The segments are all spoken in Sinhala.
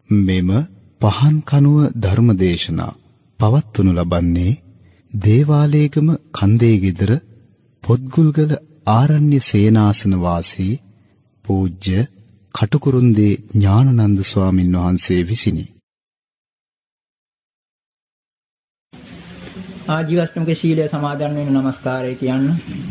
මෙම පහන් කනුව ධර්මදේශනා පවත්වනු ලබන්නේ දේවාලේගම කන්දේගෙදර පොත්ගුල්ගල ආරණ්‍ය සේනාසන වාසී පූජ්‍ය කටුකුරුන්දී ඥානනන්ද ස්වාමින් වහන්සේ විසිනි. ආජීවශ්‍රමික ශීලය සමාදන් වෙන නමස්කාරය කියන්න.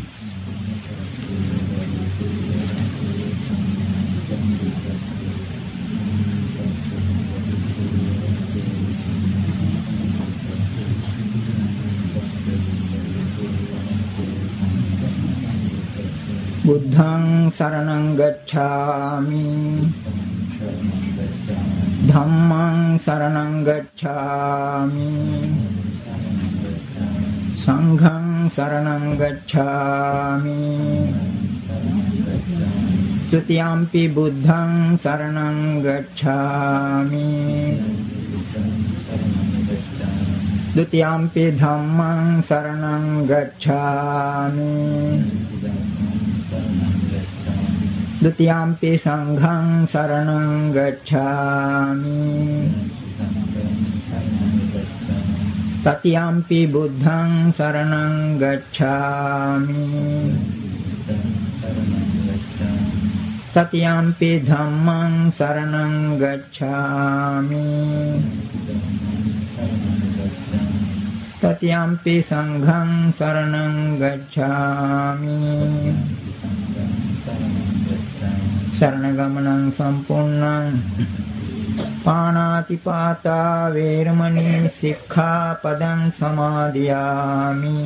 බුද්ධං සරණං ගච්ඡාමි ධම්මං සරණං ගච්ඡාමි සංඝං සරණං ගච්ඡාමි තුතියම්පි බුද්ධං සරණං ගච්ඡාමි ဒုတိယံ පි ධම්මං සරණං ගච්ඡාමි ဒုတိယံ පි සංඝං සරණං ගච්ඡාමි တတိယံ පි බුද්ධං සරණං ගච්ඡාමි တတိယံ පි ධම්මං සරණං ගච්ඡාමි တတိယံ පි සංඝං සරණං ගච්ඡාමි สรณกมนังสัมปุณังปานาติปาตาเวรมณีสิกขาปดังสมาธิยามิ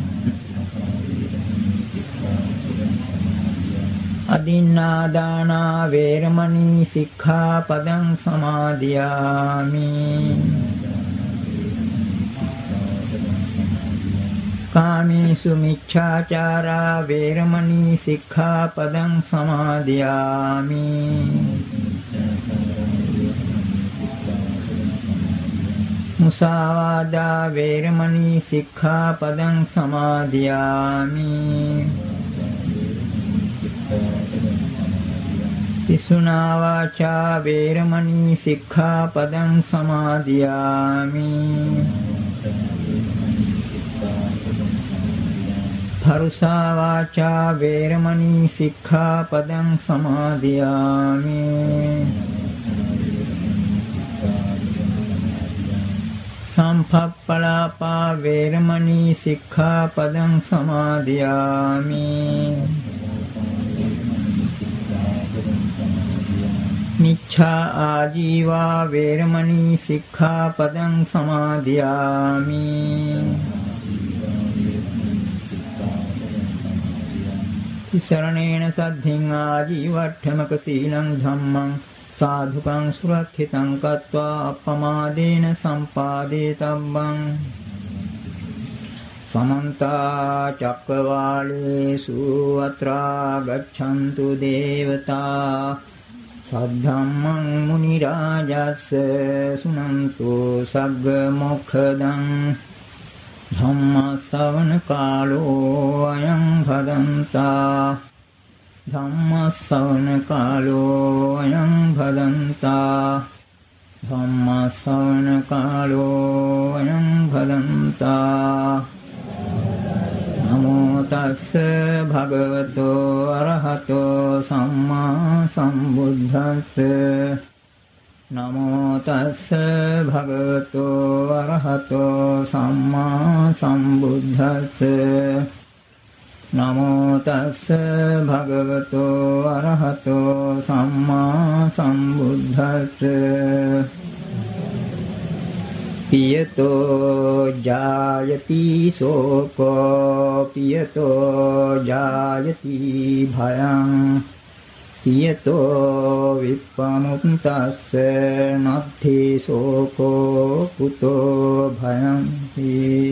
อดินนาดานาเวรมณีสิกขาปดังสมาธิยามิกามิสุมิจฉาจาราเวรมณีสิกขาปดังสมาธิยามิมุสาวาทาเวรมณีสิกขาปดังสมาธิยามิปิสุนาวาจาเวรมณีสิกขาปดังสมาธิยามิภรุสาวาจาเวรมณีสิกขาปดังสมาธิยามิสัมภัปปลาปาเวรมณีสิกขาปดังสมาธิยามิมิจฉาอาជីวาเวรมณีสิกขาปดังสมาธิยามิशरणेन सद्धिं आजीवट्ठमक सीलं धम्मं साधुकं सुरक्षितं कृत्वा अपमादेन सम्पादितव्यं समन्ता चक्रवालेषु अत्रा गच्छन्तु देवता सद्धम्मं मुनिराजस्य शृण्वन्तु सग्गमोक्षदं धम्म श्रवण कालो अयं भदन्ता धम्म श्रवण कालो अयं भदन्ता धम्म श्रवण कालो अयं भदन्ता नमो तस्से भगवतो अरहतो सम्मा सम्बुद्धस्से नमो तस्से भगवतो अरहतो सम्मा सम्बुद्धस्से नमो तस्से भगवतो अरहतो सम्मा सम्बुद्धस्से पियतो जायति शोको पियतो जायति भयं पियतो विप्पमुक्तस्य नद्धि शोको कुतो भयं हि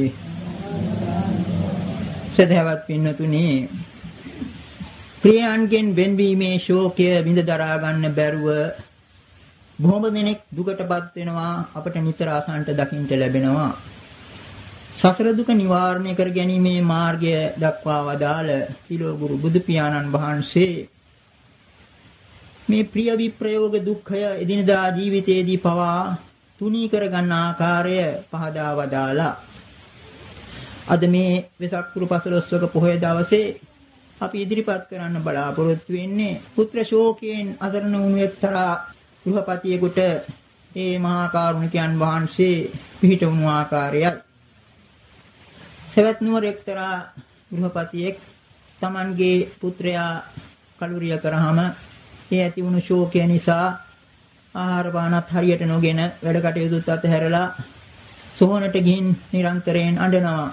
සදහවත් පින්නතුනි ප්‍රියයන්ගෙන් වෙන්වීමේ ශෝකය විඳ දරා ගන්න බැරුව බොහොම දෙනෙක් දුකටපත් වෙනවා අපට නිතර අසන්නට දකින්න ලැබෙනවා සසර දුක නිවාරණය කර ගැනීමේ මාර්ගය දක්වා වදාළ තිලෝගුරු බුදු පියාණන් වහන්සේ මේ ප්‍රිය විප්‍රයෝග දුක්ඛය එදිනදා ජීවිතයේදී පවා තුනී කර ගන්න ආකාරය පහදා වදාලා අද මේ වෙසක් පුර 15වක පොහොය දවසේ අපි ඉදිරිපත් කරන්න බලාපොරොත්තු වෙන්නේ පුත්‍ර ශෝකයෙන් අසරණ වුණු එක්තරා ගෘහපතියෙකුට ඒ මහා කරුණිකයන් වහන්සේ පිහිට වුණු ආකාරයයි. සවැත් නුවර එක්තරා ගෘහපතියෙක් Tamanගේ පුත්‍රයා කලුරිය කරාම ඒ ඇති වුණු ශෝකය නිසා ආහාර පානත් හරියට නොගෙන වැඩ කටයුතුත් අතහැරලා සොහොනට ගිහින් නිරන්තරයෙන් අඬනවා.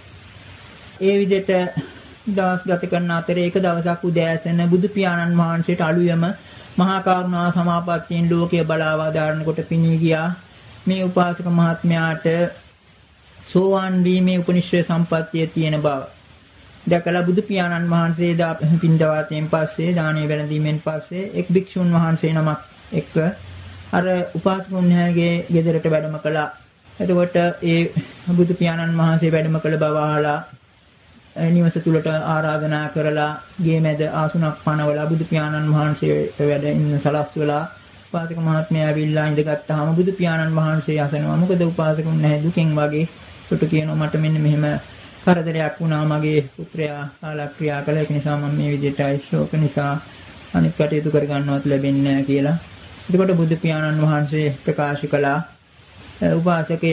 ඒ විදිහට දවස් ගත කරන අතරේ එක දවසක් උදෑසන බුදු පියාණන් වහන්සේට අලුයම මහා කරුණා සමාපත්තියෙන් ලෝකය බලා වදාරන කොට පිණී ගියා. මේ උපාසක මහත්මයාට සෝවාන් වීමේ උපනිශ්‍රේ සම්පත්තිය තියෙන බව දැකලා බුදු පියාණන් වහන්සේ පින්දවාතයෙන් පස්සේ දානේ වැළඳීමෙන් පස්සේ එක් භික්ෂුන් වහන්සේ නමක් එක්ක අර උපාසකුන්ගේ ගෙදරට වැඩම කළා. එතකොට ඒ බුදු පියාණන් වහන්සේ වැඩම කළ බව අහලා නිවස තුලට ආරාධනා කරලා ගේ මැද ආසනක් පනවලා බුදු පියාණන් වහන්සේට වැඩ ඉන්න සලස්වලා උපාසක මහත්මයා ඇවිල්ලා ඉඳගත්තාම බුදු පියාණන් වහන්සේ අසනවා. මොකද උපාසකුන් නැහැ දුකෙන් වගේ කොට කියනවා මට මෙන්න මෙහෙම කරදරයක් වුණා මගේ පුත්‍රයා කාලක්‍රියා කළ ඒක නිසා මම මේ විදිහටයි ශෝක නිසා අනිත් කටයුතු කර ගන්නවත් ලැබෙන්නේ නැහැ කියලා. එතකොට බුදු පියාණන් වහන්සේ ප්‍රකාශ කළා උපාසකය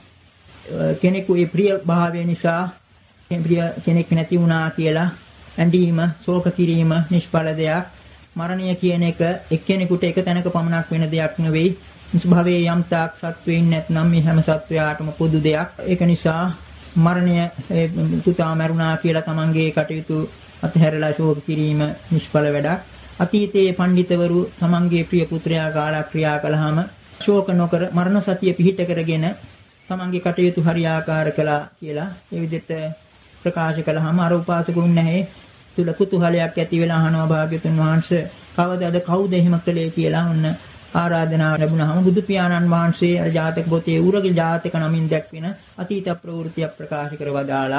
කෙනෙකුගේ ප්‍රිය භාවය නිසා ප්‍රිය කෙනෙක් නැති වුණා කියලා ඇඬීම ශෝක කිරීම නිෂ්ඵල දෙයක්. මරණය කියන එක එක්කෙනෙකුට එක තැනක පමණක් වෙන දෙයක් නෙවෙයි. භවයේ යම් තාක් සත්වයින් නැත්නම් මේ හැම සත්වයාටම පොදු දෙයක්. ඒක නිසා මරණය පුතා මරුණා කියලා තමන්ගේ කටයුතු අතහැරලා ශෝක කිරීම නිෂ්ඵල වැඩක්. අතීතයේ පඬිතවරු තමන්ගේ ප්‍රිය පුත්‍රයා කාලක්‍රියා කළාම ශෝක නොකර මරණ සතිය පිහිට කරගෙන තමන්ගේ කටයුතු හරියාකාර කළා කියලා ඒ විදිහට ප්‍රකාශ කළාම අර උපාසකුන් නැහැ තුල කුතුහලයක් ඇති වෙලා අහනවා භාග්‍යතුන් වහන්සේ කවදාද කවුද එහෙම කළේ කියලා ඔන්න ආරාධනාව ලැබුණාම බුදු පියාණන් වහන්සේ අර ජාතක පොතේ උරගේ ජාතක නමින් දැක්වෙන අතීත ප්‍රවෘත්තියක් ප්‍රකාශ කරවදාලා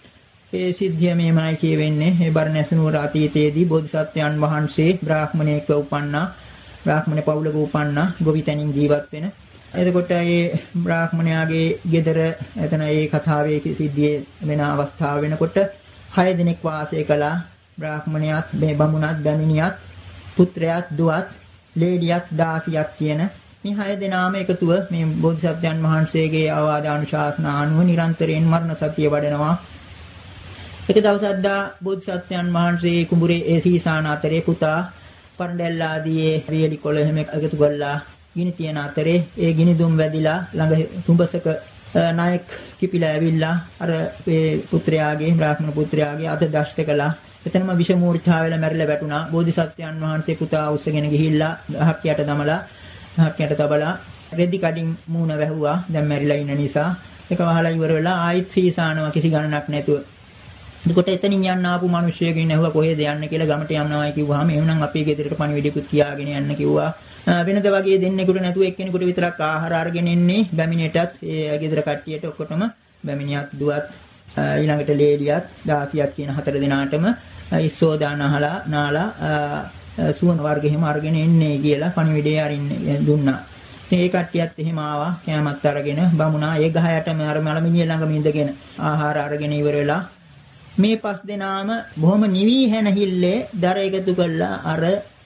ඒ සිද්ධිය මේමයි කියවෙන්නේ. මේ බරණැස නුවර අතීතයේදී බෝධිසත්වයන් වහන්සේ බ්‍රාහ්මණයෙක්ව උපන්නා. බ්‍රාහ්මණ පවුලක උපන්නා. ගොවිතැනින් ජීවත් වෙන. එතකොට මේ බ්‍රාහ්මණයාගේ ගෙදර එතන ඒ කතාවේ සිද්ධියේ වෙන අවස්ථාව වෙනකොට 6 දිනක් වාසය කළා. බ්‍රාහ්මණයාත් මේ බමුණත් බැමිණියත් පුත්‍රයාත් දුවත් ලේඩියක් දාසියක් කියන මේ 6 දෙනාම එකතුව මේ බෝධිසත්වයන් වහන්සේගේ අවවාද අනුශාසනා අනුව නිරන්තරයෙන් මරණ සතිය වඩනවා. එක දවසක් දා බෝධිසත්වයන් වහන්සේ කුඹුරේ ඒ සීසාන අතරේ පුතා පරඬැල්ලාදී වියලි කොළ එහෙම එකතු කරලා ගිනි තියන අතරේ ඒ ගිනි දුම් වැදිලා ළඟ තුඹසක නායක කිපිලා ඇවිල්ලා අර මේ පුත්‍රයාගේ බ්‍රාහ්මණ පුත්‍රයාගේ අත දෂ්ට කළා. එතනම විෂ මූර්ඡා වෙලා මැරිලා වැටුණා. බෝධිසත්වයන් වහන්සේ පුතා උස්සගෙන ගිහිල්ලා හක් යට දමලා හක් යට තබලා රෙදි කඩින් මූණ වැහුවා. දැන් මැරිලා ඉන්න නිසා ඒක වහලා ඉවර වෙලා ආයිත් සීසානවා කිසි ගණනක් නැතුව. එතකොට එතනින් යන්න ආපු මිනිස්සුයෙක්ගෙන් ඇහුවා කොහෙද යන්න කියලා. ගමට යන්නවායි කිව්වහම එහෙනම් අපේ ගෙදරට පණිවිඩයකුත් කියාගෙන යන්න කිව්වා. වෙනද වගේ දෙන්නෙකුට නැතුව එක්කෙනෙකුට විතරක් ආහාර අරගෙන ඉන්නේ. බැමිණියටත් ඒ ගෙදර කට්ටියට ඔක්කොටම බැමිණියත් දුවත් ඊළඟට ලේඩියත් දාසියක් කියන 4 දෙනාටම ඉස්සෝදාන අහලා නාලා සුවන වර්ග එහෙම අරගෙන එන්නේ කියලා පණිවිඩය අරින්න දුන්නා. ඉතින් ඒ කට්ටියත් එහෙම ආවා කෑමත් අරගෙන බමුණා ඒ ගහ යටම අර මලමිණිය ළඟම ඉඳගෙන ආහාර අරගෙන ඉවර වෙලා මේ 5 දෙනාම බොහොම නිවි හැනහිල්ලේ දර එකතු කළා අර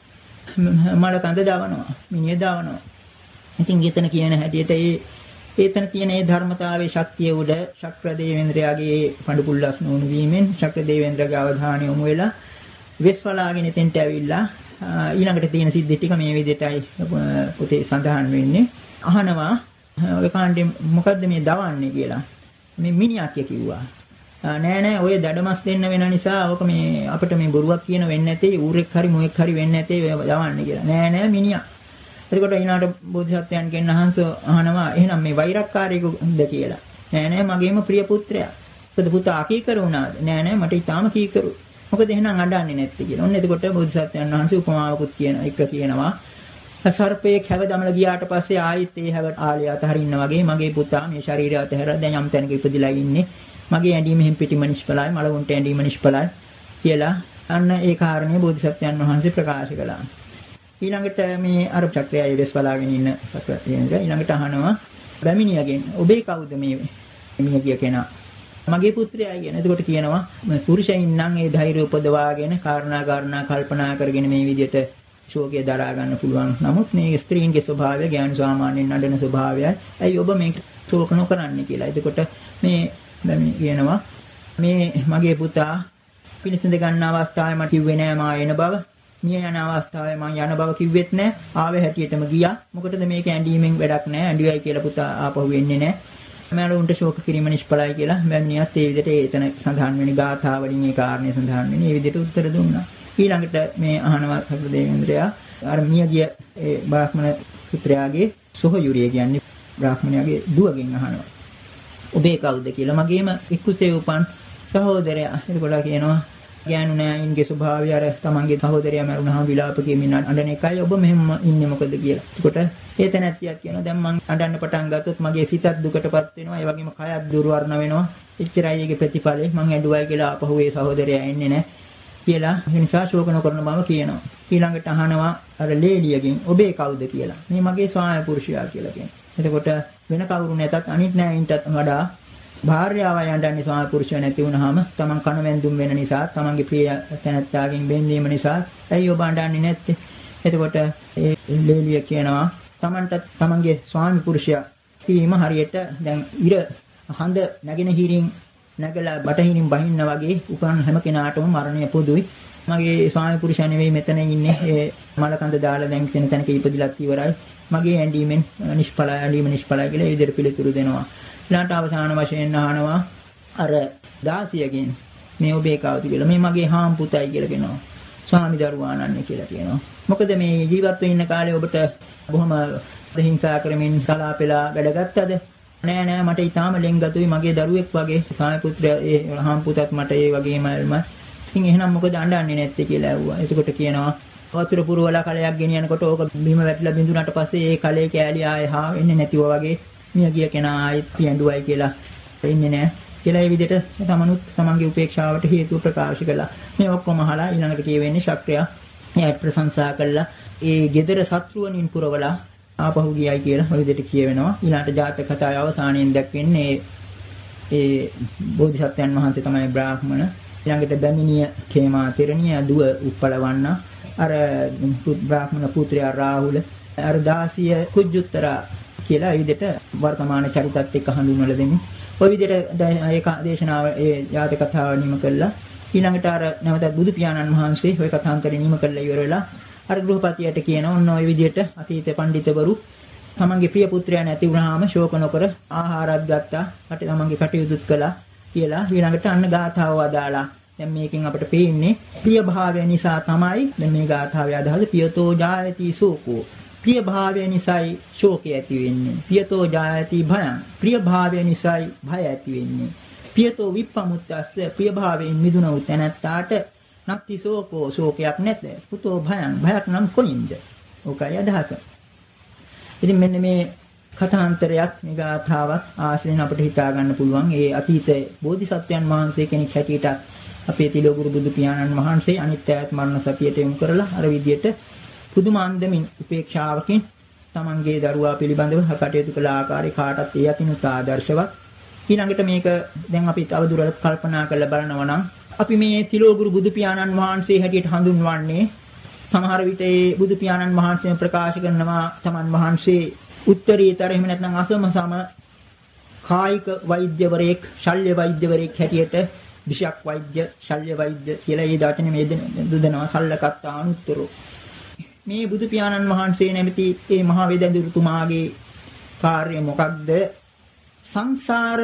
මල කඳ දවනවා මිනිය දවනවා. ඉතින් ඊතන කියන හැටියට ඒතන තියෙන ඒ ධර්මතාවයේ ශක්තිය උඩ ශක්‍ර දේවේන්ද්‍රයාගේ පඬු පුල්ලස් නොවුණු වීමෙන් ශක්‍ර දේවේන්ද්‍රගේ අවධානය යොමු වෙලා වෙස්වලාගෙන එතෙන්ට ඇවිල්ලා ඊළඟට තියෙන සිද්ධි ටික මේ විදිහටයි පොතේ සඳහන් වෙන්නේ. අහනවා ඔය කාණ්ඩේ මොකද්ද මේ දවන්නේ කියලා. මේ මිනිහක් කිව්වා. නෑ ඔය දඩමස් දෙන්න වෙන නිසා ඔක මේ අපිට මේ බොරුවක් කියන වෙන්නේ නැtei ඌරෙක් හරි මොෙක් හරි වෙන්නේ නැtei දවන්නේ කියලා. නෑ මිනිහා. එතකොට ඊනාට බෝධිසත්වයන්ගෙන් අහනවා එහෙනම් මේ වෛරක්කාරයෙකුද කියලා. නෑ මගේම ප්‍රිය පුත්‍රයා. මොකද පුතා අකීකර වුණාද? නෑ මට ඊටාම කීකරු. මොකද එහෙනම් අඬන්නේ නැත්තේ කියලා. ඔන්න එතකොට බෝධිසත්වයන් වහන්සේ උපමාවකුත් කියනවා. සර්පයේ හැව දමලා ගියාට පස්සේ ආයෙත් ඒ හැව ආලිය අතහරින්න වගේ මගේ පුතා මේ ශරීරය අතහැරලා දැන් යම් තැනක ඉපදිලා ඉන්නේ. මගේ ඇඬීම හැම පිටිම නිෂ්ඵලයි, මලවුන්ට ඇඬීම නිෂ්ඵලයි කියලා අන්න ඒ කාරණේ බෝධිසත්වයන් වහන්සේ ප්‍රකාශ කළා. ඊළඟට මේ අර චක්‍රයයි වෙස් බලාගෙන ඉන්න සත්වයන්ද ඊළඟට අහනවා බැමිණියගෙන් ඔබේ කවුද මේ මිනිහ කෙනා? මගේ පුත්‍රයයි කියන. එතකොට කියනවා පුරුෂයින් නම් ඒ ධෛර්ය උපදවාගෙන කාරණා කල්පනා කරගෙන මේ විදිහට ශෝකය දරා ගන්න පුළුවන්. නමුත් මේ ස්ත්‍රීන්ගේ ස්වභාවය ඥාන සාමාන්‍යයෙන් නඩන ස්වභාවයයි. ඇයි ඔබ මේක ශෝක නොකරන්නේ කියලා. එතකොට මේ කියනවා මේ මගේ පුතා පිළිසිඳ ගන්න අවස්ථාවේ මට කිව්වේ නෑ මා එන බව. මිය යන අවස්ථාවේ මං යන බව කිව්වෙත් නෑ. ආවේ හැටියටම ගියා. මොකටද මේක ඇඬීමෙන් වැඩක් නෑ. ඇඬුවයි කියලා පුතා ආපහු එන්නේ නෑ. මෑණුන්ට ශෝක කිරීම නිෂ්ඵලයි කියලා බැමිණියත් ඒ විදිහට එතන සඳහන් වෙන ගාථා වලින් ඒ කාරණේ සඳහන් වෙන. ඒ විදිහට උත්තර දුන්නා. ඊළඟට මේ අහනවා සකල දේවේන්ද්‍රයා අර මියගිය ඒ බ්‍රාහ්මණ පුත්‍රයාගේ සොහොයුරිය කියන්නේ බ්‍රාහ්මණයාගේ දුවගෙන් අහනවා. ඔබේ කවුද කියලා. මගේම ඉක්කුසේ උපන් සහෝදරයා. එතකොට කියනවා ගෑනු නෑයින්ගේ ස්වභාවය අර තමන්ගේ සහෝදරයා මරුණාම විලාප කියමින් අඬන එකයි ඔබ මෙහෙම ඉන්නේ මොකද කියලා. එතකොට ඒ තැනැත්තියක් කියනවා දැන් මං අඬන්න පටන් ගත්තොත් මගේ සිතත් දුකටපත් වෙනවා. ඒ වගේම කයත් දුර්වර්ණ වෙනවා. එච්චරයි ඒකේ ප්‍රතිඵලය. මං ඇඬුවයි කියලා ආපහු ඒ සහෝදරයා එන්නේ නෑ කියලා. ඒ නිසා ශෝක නොකරන බව කියනවා. ඊළඟට අහනවා අර ලේලියගෙන් ඔබේ කවුද කියලා. මේ මගේ ස්වාමි පුරුෂයා කියලා කියනවා. එතකොට වෙන කවුරු නැතත් අනිත් නෑයින්ටත් වඩා භාර්යාවයි අඬන්නේ ස්වාමි පුරුෂය නැති වුනහම තමන් කන වැන්දුම් වෙන නිසා තමන්ගේ ප්‍රිය තැනැත්තාගෙන් බැඳීම නිසා ඇයි ඔබ අඬන්නේ නැත්තේ? එතකොට ඒ ලේලිය කියනවා තමන්ට තමන්ගේ ස්වාමි පුරුෂයා කීම හරියට දැන් ඉර හඳ නැගෙනහිරින් නැගලා බටහිරින් බහින්න වගේ උපන් හැම කෙනාටම මරණය පොදුයි. මගේ ස්වාමි පුරුෂයා නෙවෙයි මෙතන ඉන්නේ. ඒ මලකඳ දාලා දැන් තියෙන තැනක ඉපදිලත් ඉවරයි. මගේ ඇඬීමෙන් නිෂ්ඵලයි ඇඬීම නිෂ්ඵලයි කියලා ඒ විදිහට පිළිතුරු දෙනවා. ඊළඟට අවසාන වශයෙන් අහනවා අර දාසියගෙන් මේ ඔබේ කවුද කියලා. මේ මගේ හාම් පුතයි කියලා කියනවා. ස්වාමි දරුවාණන්නේ කියලා කියනවා. මොකද මේ ජීවත් වෙන්න කාලේ ඔබට බොහොම හිංසා කරමින් කලාපෙලා වැඩගත්තද? නෑ නෑ මට ඊටාම ලෙන්ගතුයි මගේ දරුවෙක් වගේ ස්වාමි පුත්‍රයා ඒ හාම් පුතත් මට ඒ වගේමල්ම. ඉතින් එහෙනම් මොකද අඬන්නේ නැත්තේ කියලා ඇහුවා. එතකොට කියනවා වතුර පුරවලා කලයක් ගෙනියනකොට ඕක බිම වැටිලා බිඳුනට පස්සේ ඒ කලේ කෑලි ආයේ හා වෙන්නේ නැතිව වගේ මිය ගිය කෙනා ආයෙත් පියඬුවයි කියලා ඉන්නේ නැහැ කියලා ඒ විදිහට තමනුත් තමන්ගේ උපේක්ෂාවට හේතු ප්‍රකාශ කළා. මේ ඔක්කොම අහලා ඊළඟට කියවෙන්නේ ශක්‍රයා එයාට ප්‍රශංසා කළා. ඒ gedara සත්‍රුවණින් පුරවලා ආපහු ගියයි කියලා ඔය විදිහට කියවෙනවා. ඊළඟට ජාතක කතාවේ අවසානයෙන් දැක්වෙන්නේ ඒ බෝධිසත්වයන් වහන්සේ තමයි බ්‍රාහ්මණ. ඊළඟට බැමිණිය කේමා තෙරණිය දුව උප්පලවන්න අර බ්‍රාහ්මණ පුත්‍රයා රාහුල අර දාසිය කුජුත්තරා කියලා ඒ විදිහට වර්තමාන චරිතත් එක්ක හඳුන්වලා දෙන්නේ. ඔය විදිහට ඒක දේශනාව ඒ ජාතක කතාව නිම කළා. ඊළඟට අර නැවතත් බුදු පියාණන් වහන්සේ ওই කථාන්තරය නිම කළා ඉවර වෙලා අර ගෘහපතියට කියනවා ඔන්න ඔය විදිහට අතීත පඬිතුවරු තමන්ගේ ප්‍රිය පුත්‍රයා නැති වුණාම ශෝක නොකර ආහාරත් ගත්තා. රට තමන්ගේ කටයුතුත් කළා කියලා ඊළඟට අන්න ගාථාව වදාලා. දැන් මේකෙන් අපිට පේන්නේ ප්‍රිය භාවය නිසා තමයි දැන් මේ ගාථාවේ අදහස පියතෝ ජායති සෝකෝ. ප්‍රිය භාවය නිසායි ශෝකය ඇති වෙන්නේ. පියතෝ ජායති භයං. ප්‍රිය භාවය නිසායි භය ඇති වෙන්නේ. පියතෝ විප්පමුත්තස්ස ප්‍රිය භාවයෙන් මිදුණ වූ තැනැත්තාට නැති ශෝකෝ ශෝකයක් නැත. පුතෝ භයං භයක් නම් කොයින්ද? ඕකයි අදහස. ඉතින් මෙන්න මේ කථාන්තරයක් මේ ගාථාවක් ආශ්‍රයෙන් අපිට හිතා ගන්න පුළුවන්. ඒ අතීත බෝධිසත්වයන් වහන්සේ කෙනෙක් හැටියට අපේ තිලෝගුරු බුදු පියාණන් වහන්සේ අනිත්‍යයත් මරණ සතියට යොමු කරලා අර විදියට පුදුමාන්දමින් උපේක්ෂාවකින් තමන්ගේ දරුවා පිළිබඳව කටයුතු කළ ආකාරය කාටත් ඒ අතිනුත් ආදර්ශවත්. ඊළඟට මේක දැන් අපි තව දුරටත් කල්පනා කරලා බලනවා නම් අපි මේ තිලෝගුරු බුදු පියාණන් වහන්සේ හැටියට හඳුන්වන්නේ සමහර විට ඒ බුදු පියාණන් වහන්සේ ප්‍රකාශ කරනවා තමන් වහන්සේ උත්තරීතර එහෙම නැත්නම් අසම සම කායික වෛද්‍යවරයෙක්, ශල්‍ය වෛද්‍යවරයෙක් හැටියට විෂයක් වෛද්‍ය, ශල්‍ය වෛද්‍ය කියලා ඒ දාටනේ මේ දෙනවා සල්ලකත් අනුත්තරෝ. මේ බුදු පියාණන් වහන්සේ නැමැති මේ මහා වේදඳුරුතුමාගේ කාර්යය මොකක්ද? සංසාර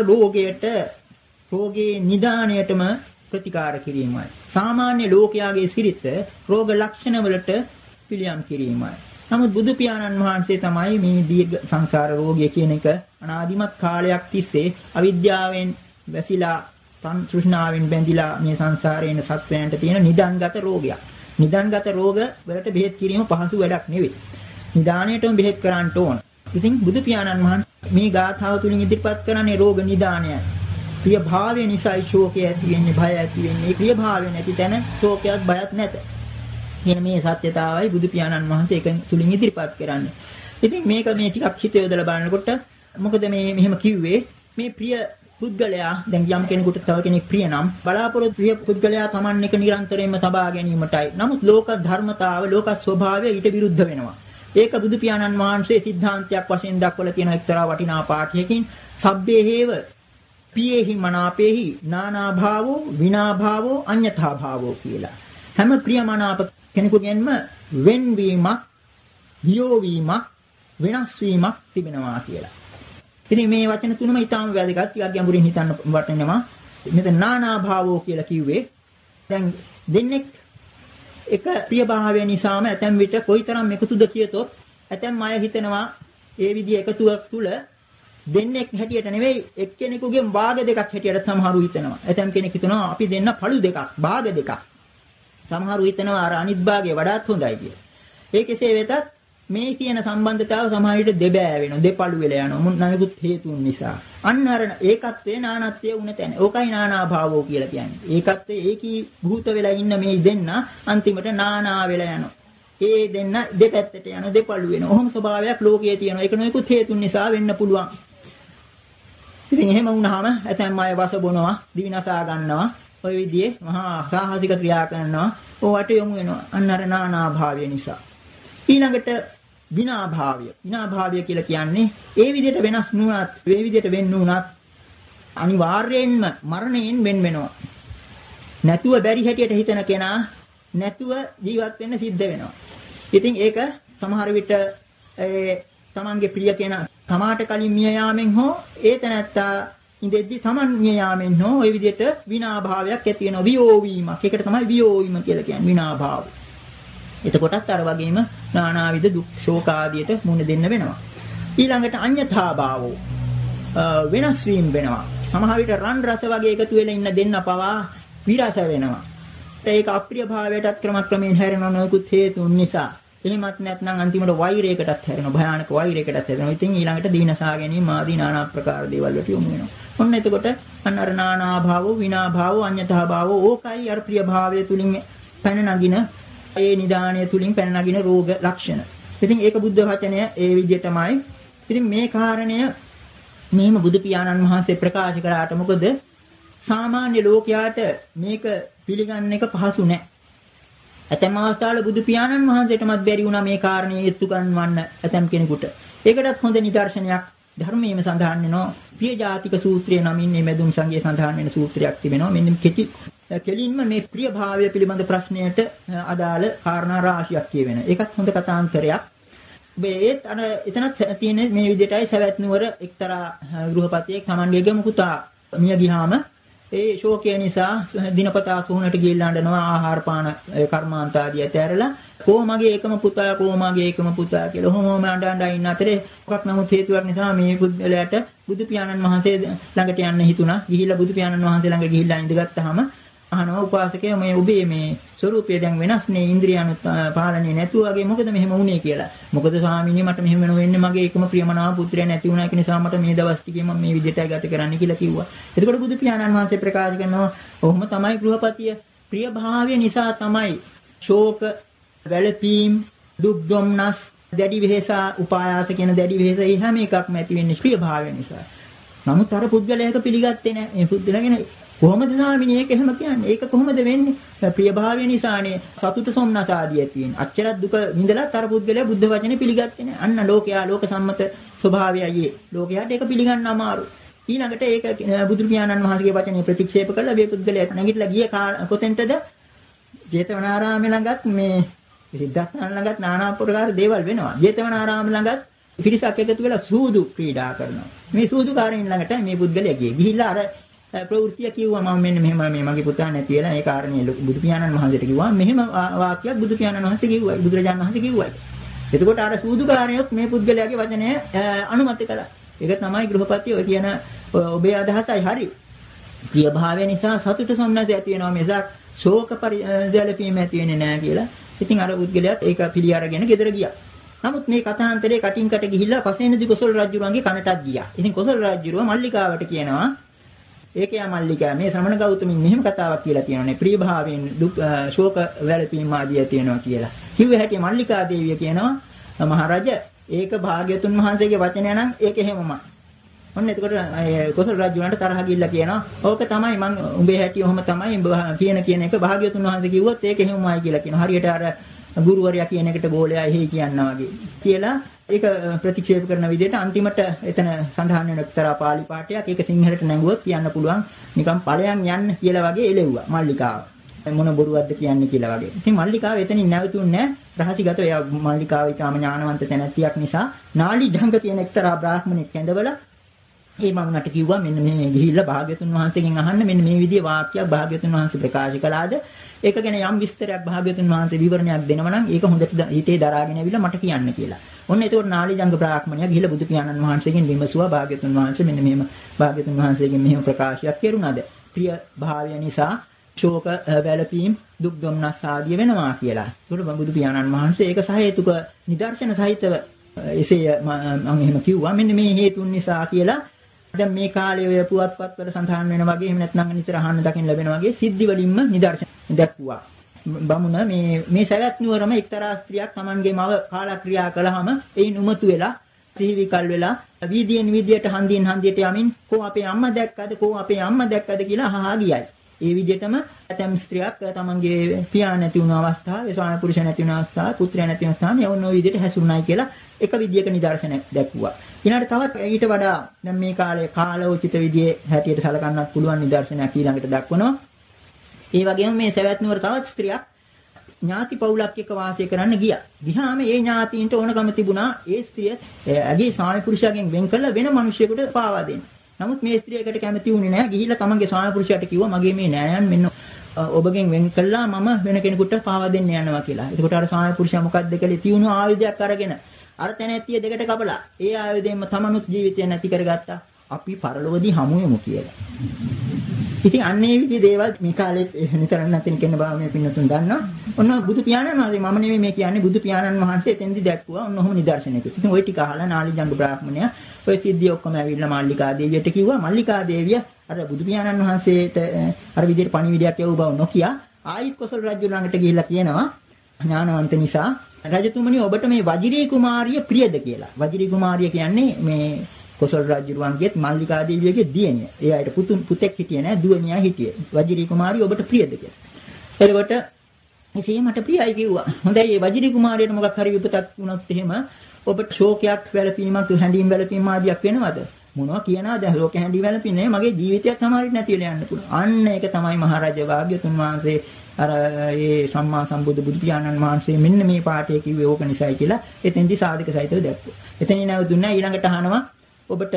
රෝගේ නිදාණයටම ප්‍රතිකාර කිරීමයි. සාමාන්‍ය ලෝකයාගේ සිරිත රෝග ලක්ෂණ වලට පිළියම් කිරීමයි. නමුත් බුදු පියාණන් වහන්සේ තමයි මේ දීර්ඝ සංසාර රෝගය කියන එක අනාදිමත් කාලයක් තිස්සේ අවිද්‍යාවෙන් වැසිලා තෘෂ්ණාවෙන් බැඳිලා මේ සංසාරේන සත්වයන්ට තියෙන නිදන්ගත රෝගයක්. නිදන්ගත රෝග වලට බෙහෙත් කිරීම පහසු වැඩක් නෙවෙයි. නිදාණයටම බෙහෙත් කරන්න ඕන. ඉතින් බුදු පියාණන් වහන්සේ මේ ගාථාව තුලින් ඉදිරිපත් කරන්නේ රෝග නිදානයයි. ප්‍රිය භාවය නිසා ශෝකය ඇති වෙන්නේ, භය ඇති වෙන්නේ. ප්‍රිය භාවය නැති තැන ශෝකයක් බයක් නැත. කියන මේ සත්‍යතාවයි බුදු පියාණන් වහන්සේ එක තුලින් ඉදිරිපත් කරන්නේ. ඉතින් මේක මේ ටිකක් හිත යොදලා බලනකොට මොකද මේ මෙහෙම කිව්වේ මේ ප්‍රිය පුද්ගලයා දැන් යම් කෙනෙකුට තව කෙනෙක් ප්‍රිය නම් බලාපොරොත්තු ප්‍රිය පුද්ගලයා Taman එක නිරන්තරයෙන්ම තබා ගැනීමටයි. නමුත් ලෝක ධර්මතාව ලෝක ස්වභාවය ඊට විරුද්ධ වෙනවා. ඒක බුදු පියාණන් වහන්සේ සිද්ධාන්තයක් වශයෙන් දක්වලා තියෙන එක්තරා වටිනා පාඨයකින් සබ්බේ හේව පියේහි මනාපේහි නානා භාවෝ විනා භාවෝ අඤ්ඤතා භාවෝ කියලා. හැම ප්‍රියමනාප කෙනෙකුගෙන්ම වෙන්වීමක්, වියෝ වීමක්, වෙනස් වීමක් තිබෙනවා කියලා. ඉතින් මේ වචන තුනම ඊටාම වැදගත්. ටිකක් ගැඹුරින් හිතන්න වටිනවා. මෙතන නානා භාවෝ කියලා කිව්වේ දැන් දෙන්නෙක් එක ප්‍රියභාවය නිසාම ඇතැම් විට කොයිතරම් එකතුද කියතොත් ඇතැම් අය හිතනවා ඒ විදිහ එකතුවක් තුල දෙන්නෙක් හැටියට නෙවෙයි එක්කෙනෙකුගෙන් භාග දෙකක් හැටියට සමහරු හිතනවා. ඇතැම් කෙනෙක් හිතනවා අපි දෙන්න පළු දෙකක්, භාග දෙකක්. සමහරු හිතනවා අර අනිත් භාගය වඩාත් හොඳයි කියලා. ඒ කෙසේ වෙතත් මේ කියන සම්බන්ධතාව සමහර විට දෙබෑ වෙනවා, දෙපළු වෙලා යනවා. මොනවානිකුත් හේතුන් නිසා. අන්න අර ඒකත්වයේ නානත්වයේ උන තැන. ඕකයි නානා භාවෝ කියලා කියන්නේ. ඒකත්වයේ ඒකී භූත වෙලා ඉන්න මේ දෙන්න අන්තිමට නානා වෙලා යනවා. ඒ දෙන්න දෙපැත්තට යනවා, දෙපළු වෙනවා. ඔහොම ස්වභාවයක් ලෝකයේ තියෙනවා. ඒක නොයෙකුත් හේතුන් නිසා වෙන්න පුළුවන්. ඉතින් එහෙම වුණාම ඇතැම් අය වස බොනවා, දිවිනසා ගන්නවා, ඔය විදිහේ මහා සාහසික ක්‍රියා කරනවා. ඕවට යොමු වෙනවා. අන්න අර නානා භාවය නිසා. ඊළඟට විනා භාවය. විනා භාවය කියලා කියන්නේ ඒ විදිහට වෙනස් නුනත්, ඒ විදිහට වෙන්න උනත් අනිවාර්යයෙන්ම මරණයෙන් වෙන් වෙනවා. නැතුව බැරි හැටියට හිතන කෙනා නැතුව ජීවත් වෙන්න සිද්ධ වෙනවා. ඉතින් ඒක සමහර විට තමන්ගේ ප්‍රිය කෙනා තමාට කලින් මිය යාමෙන් හෝ ඒ තැනැත්තා ඉඳෙද්දි තමන් මිය යාමෙන් හෝ ওই විදිහට විනා භාවයක් ඇති වෙනවා. වියෝ වීමක්. ඒකට තමයි වියෝ වීම කියලා කියන්නේ, විනා භාවය. එතකොටත් අර වගේම නානාවිද දුක් ශෝක ආදියට මුහුණ දෙන්න වෙනවා. ඊළඟට අඤ්ඤතා භාවෝ වෙනස් වීම වෙනවා. සමහර විට රන් රස වගේ එකතු වෙලා ඉන්න දෙන්න පවා විරස වෙනවා. ඒක අප්‍රිය භාවයටත් ක්‍රමක්‍රමයෙන් හැරෙනවා නොයෙකුත් හේතුන් නිසා. එහෙමත් නැත්නම් අන්තිමට වෛරයකටත් හැරෙනවා, භයානක වෛරයකටත් හැරෙනවා. ඉතින් ඊළඟට දීනසා ගැනීම ආදී নানা ආකාර දේවල් වලට යොමු වෙනවා. ඔන්න එතකොට අන්න අර නානා භාවෝ විනා භාවෝ අඤ්ඤතා භාවෝ ඕකයි අර ප්‍රිය භාවය තුලින් පැන නගින ඒ නිදාණය තුලින් පැන නගින රෝග ලක්ෂණ. ඉතින් ඒක බුද්ධ වචනය ඒ විදිහටමයි. ඉතින් මේ කාරණය මෙහිම බුදු පියාණන් වහන්සේ ප්‍රකාශ කළාට මොකද සාමාන්‍ය ලෝකයාට මේක පිළිගන්න එක පහසු නැහැ. ඇතැම් අවස්ථාවල බුදු පියාණන් වහන්සේටමත් බැරි වුණා මේ කාරණේ එත්තු ගන්නවන්න ඇතැම් කෙනෙකුට. ඒකටත් හොඳ නිදර්ශනයක් ධර්මයේම සඳහන් වෙනවා. පියජාතික සූත්‍රය නමින් මේ මෙදුම් සංගයේ සඳහන් වෙන සූත්‍රයක් තිබෙනවා. මෙන්න කෙලින්ම මේ ප්‍රිය භාවය පිළිබඳ ප්‍රශ්නයට අදාළ කාරණා රාශියක් කියවෙන. ඒකත් හොඳ කතාන්තරයක්. ඒත් අර එතනත් තියෙන මේ විදිහටයි සවැත් නුවර එක්තරා ගෘහපතියෙක් Tamanගේ ගම පුතා මිය ගියාම ඒ ශෝකය නිසා දිනපතා සුහුණට ගිහිල්ලා අඬනවා, ආහාර පාන කර්මාන්ත ආදී ඇතැරලා කොහොමගේ එකම පුතා කියලා ඔහොමම අඬ ඉන්න අතරේ මොකක් නමුත් හේතුවක් නිසා මේ පුද්ගලයාට බුදු පියාණන් වහන්සේ ළඟට යන්න හිතුණා. ගිහිල්ලා බුදු පියාණන් වහන්සේ ළඟ ගිහිල්ලා ඉඳගත්තාම අහනවා උපාසකයා මේ ඔබේ මේ ස්වરૂපය දැන් වෙනස්නේ, ඉන්ද්‍රියන් පාලනය නැතුව වගේ මොකද මෙහෙම වුනේ කියලා. මොකද ස්වාමීනි මට මෙහෙම වෙන්නේ මගේ එකම ප්‍රියමනාප පුත්‍රයා නැති වුණා. ඒක නිසා මට මේ දවස් ටිකේ මම මේ විදිහටයි ගත කරන්න කියලා කිව්වා. එතකොට බුදු පියාණන් වහන්සේ ප්‍රකාශ කරනවා ඔහොම තමයි ගෘහපතිය. ප්‍රිය භාවය නිසා තමයි ශෝක, වැළපීම්, දුක් දුම්නස්, දැඩි වෙහෙස, උපායාස කියන දැඩි වෙහෙස හැම එකක්ම ඇති වෙන්නේ ප්‍රිය භාවය නිසා. නමුත් අර පුද්ගලයාක පිළිගත්තේ නැහැ. මේ පුද්ගලයාගෙන කොහොමද ස්වාමිනේ ඒක එහෙම කියන්නේ? ඒක කොහොමද වෙන්නේ? ප්‍රිය භාවය නිසානේ සතුට සොම්නස ආදී ඇති වෙන්නේ. අච්චර දුක විඳලා තර පුද්ගලයා බුද්ධ වචනේ පිළිගත්තේ නැහැ. අන්න ලෝකයා ලෝක සම්මත ස්වභාවයයි. ලෝකයාට ඒක පිළිගන්න අමාරු. ඊළඟට ඒක බුදු පියාණන් වහන්සේගේ වචනේ ප්‍රතික්ෂේප කළා මේ පුද්ගලයා නැගිටලා ගිය කොතෙන්ටද? ජේතවනාරාමේ ළඟත් මේ සිද්ධාර්ථයන් ළඟත් নানা ආකාර දේවල් වෙනවා. ජේතවනාරාම ළඟත් පිරිසක් එකතු වෙලා සූදු ක්‍රීඩා කරනවා. මේ සූදුකාරයින් ළඟට මේ පුද්ගලයා ගියේ. ගිහිල්ලා අර ප්‍රවෘත්තිය කිව්වා මම මෙන්න මෙහෙම මේ මගේ පුතා නැති වෙලා ඒ කාරණේ බුදු පියාණන් වහන්සේට කිව්වා. මෙහෙම වාක්‍යයක් බුදු පියාණන් වහන්සේ කිව්වයි. බුදුරජාණන් වහන්සේ කිව්වයි. එතකොට අර සූදුකාරයොත් මේ පුද්ගලයාගේ වචනය අනුමත කළා. ඒක තමයි ගෘහපතිය ඔය කියන ඔබේ අදහසයි හරි. ප්‍රිය භාවය නිසා සතුට සොම්නස ඇති වෙනවා මිසක් ශෝක පරිදැලපීම ඇති වෙන්නේ නැහැ කියලා. ඉතින් අර පුද්ගලයාත් ඒක පිළි අරගෙන ගෙදර ගියා. නමුත් මේ කතාන්තරේ කටින් කට ගිහිල්ලා පසේනදී කොසල් රජුරුවන්ගේ කනටත් ගියා. ඉතින් කොසල් රජුරුව මල්ලිකාවට කියනවා ඒකයා මල්ලිකා මේ ශ්‍රමණ ගෞතමින් මෙහෙම කතාවක් කියලා තියෙනවානේ. ප්‍රිය භාවයෙන් දුක් ශෝක වැළපීම් ආදිය තියෙනවා කියලා. කිව්වේ හැටි මල්ලිකා දේවිය කියනවා මහරජ ඒක භාග්‍යතුන් වහන්සේගේ වචනය නම් ඒක එහෙමමයි. ඔන්න එතකොට කොසල් රජුන්ට තරහ ගිල්ලා කියනවා ඕක තමයි මං උඹේ හැටි ඔහම තමයි කියන එක භාග්‍යතුන් වහන්සේ කිව්වොත් ඒක එහෙමමයි කියලා කියනවා. හරියට අර ගුරුවරයා කියන එකට ගෝලයා එහෙයි කියනවා වගේ කියලා ඒක ප්‍රතික්ෂේප කරන විදිහට අන්තිමට එතන සඳහන් වෙන එක්තරා පාලි පාඨයක් ඒක සිංහලට නැංගුවොත් කියන්න පුළුවන් නිකන් ඵලයන් යන්න කියලා වගේ එළෙව්වා මල්ලිකාව. මොන බොරුවක්ද කියන්නේ කියලා වගේ. ඉතින් මල්ලිකාව එතනින් නැවතුන්නේ රහසිගත එයා මල්ලිකාව ඊටාම ඥානවන්ත තැනැත්තියක් නිසා නාලි ඩංග තියෙන එක්තරා බ්‍රාහ්මණෙක් ඇඳවලා ඒ මංගට කිව්වා මෙන්න මේ ගිහිල්ලා භාග්‍යතුන් වහන්සේගෙන් අහන්න මෙන්න මේ විදිහේ වාක්‍යයක් භාග්‍යතුන් වහන්සේ ප්‍රකාශ කළාද ඒක ගැන යම් විස්තරයක් භාග්‍යතුන් වහන්සේ විවරණයක් දෙනවා නම් ඒක හොඳට හිතේ දරාගෙන ඇවිල්ලා මට කියන්න කියලා. ඔන්න ඒතකොට නාලිජංග බ්‍රාහ්මණයා ගිහිල්ලා බුදු පියාණන් වහන්සේගෙන් විමසුවා භාග්‍යතුන් වහන්සේ මෙන්න මෙහෙම භාග්‍යතුන් වහන්සේගෙන් මෙහෙම ප්‍රකාශයක් කෙරුණාද? ප්‍රිය භාවය නිසා ශෝක වැළපීම් දුක් දුම්නස් ආදිය වෙනවා කියලා. ඒකට බුදු පියාණන් වහන්සේ ඒක සහේතුක නිදර්ශන සහිතව එසේ මම එහෙම කිව්වා මෙන්න මේ හේතුන් නිසා කියලා. දැන් මේ කාලේ ඔය පුවත්පත්වල සඳහන් වෙන වගේ එහෙම නැත්නම් නිතර අහන්න දකින්න ලැබෙන වගේ සිද්ධි වලින්ම නිදර්ශන දැක්වුවා. බමුණ මේ සවැත් නුවරම එක්තරා ස්ත්‍රියක් Tamanගේ මව කාලක්‍රියා කළාම එයින් උමතු වෙලා සිහිවිකල් වෙලා වීදියෙන් වීදියට හන්දියෙන් හන්දියට යමින් කෝ අපේ අම්මා දැක්කද කියලා අහහා ගියයි. ඒ විදිහටම ඇතම් ස්ත්‍රියක් තමන්ගේ පියා නැති වුණ අවස්ථාවේ ස්වාමි පුරුෂ නැති වුණ අවස්ථාවේ පුත්‍රයා නැති වුණ අවස්ථාවේ යවන ඔය විදිහට හැසිරුණායි කියලා එක විදිහක නිදර්ශනයක් දැක්වුවා. ඊළඟට තවත් ඊට වඩා දැන් මේ කාලේ කාලෝචිත විදිහේ හැටියට සලකන්නත් පුළුවන් නිදර්ශනයක් ඊළඟට දක්වනවා. ඒ වගේම මේ සවැත් නුවර තවත් ස්ත්‍රියක් ඥාති පවුලක් එක්ක වාසය කරන්න ගියා. ගියාම ඒ ඥාතීන්ට ඕනකම තිබුණා ඒ ස්ත්‍රිය ඇගේ ස්වාමි පුරුෂයාගෙන් වෙන් කළ වෙන මිනිහෙකුට පාවා දෙන්න. නමුත් මේ ස්ත්‍රියකට කැමති වුණේ නැහැ. ගිහිල්ලා තමන්ගේ ස්වාමි පුරුෂයාට කිව්වා මගේ මේ නෑයන් මෙන්න ඔබගෙන් වෙන් කළා මම වෙන කෙනෙකුට පාවා දෙන්න යනවා කියලා. එතකොට අර ස්වාමි පුරුෂයා මොකක්ද කළේ? තියුණු ආයුධයක් අරගෙන අර තැනැත්තිය දෙකට කපලා ඒ ආයුධයෙන්ම තමනුත් ජීවිතය නැති කරගත්තා. අපි පරලොවදී හමු වෙමු කියලා. ඉතින් අන්නේ විදිහේ දේවල් මේ කාලෙත් නිතරම නැතින කෙන බව මේ පින්නතුන් දන්නවා. ඔන්න බුදු පියාණන් වහන්සේ මම නෙමෙයි මේ කියන්නේ බුදු පියාණන් වහන්සේ එතෙන්දි දැක්වුවා. ඔන්න ඔහොම නිදර්ශනයක. ඉතින් ওই ටික අහලා නාලිජංග බ්‍රාහ්මණයා ඔය සිද්ධිය ඔක්කොම ඇවිල්ලා මල්ලිකා දේවියට කිව්වා. මල්ලිකා දේවිය අර බුදු පියාණන් වහන්සේට අර විදිහට පණිවිඩයක් යවු බව නොකිය ආයිත් කොසල් රජු ළඟට ගිහිල්ලා කියනවා ඥානවන්ත නිසා රජතුමනි ඔබට මේ වජිරී කුමාරිය ප්‍රියද කියලා. වජිරී කුමාරිය කියන්නේ මේ කොසල් රජුරුවන්ගේත් මල්ලිකා දේවියගේ දියණිය. ඒ අයට පුතෙක් හිටියේ නෑ දුවණියා හිටියේ. වජිරී කුමාරිය ඔබට ප්‍රියද කියලා. එතකොට එසේ මට ප්‍රියයි කිව්වා. හොඳයි මේ වජිරී කුමාරියට මොකක් හරි විපතක් වුණොත් එහෙම ඔබට ශෝකයක් වැළපීමක් හැඬීම් වැළපීම ආදියක් වෙනවද? මොනවා කියනවාද? ශෝක හැඬීම් වැළපීන්නේ මගේ ජීවිතයත් සමහරින් නැති වෙලා යන්න පුළුවන්. අන්න ඒක තමයි මහරජා වාග්යතුන් වහන්සේ අර ඒ සම්මා සම්බුදු බුදු පියාණන් වහන්සේ මෙන්න මේ පාඩේ කිව්වේ ඕක නිසායි කියලා එතෙන්දි සාධක සහිතව දැක්වුවා. එතනින් නැවතුණා ඊළඟට අහනවා ඔබට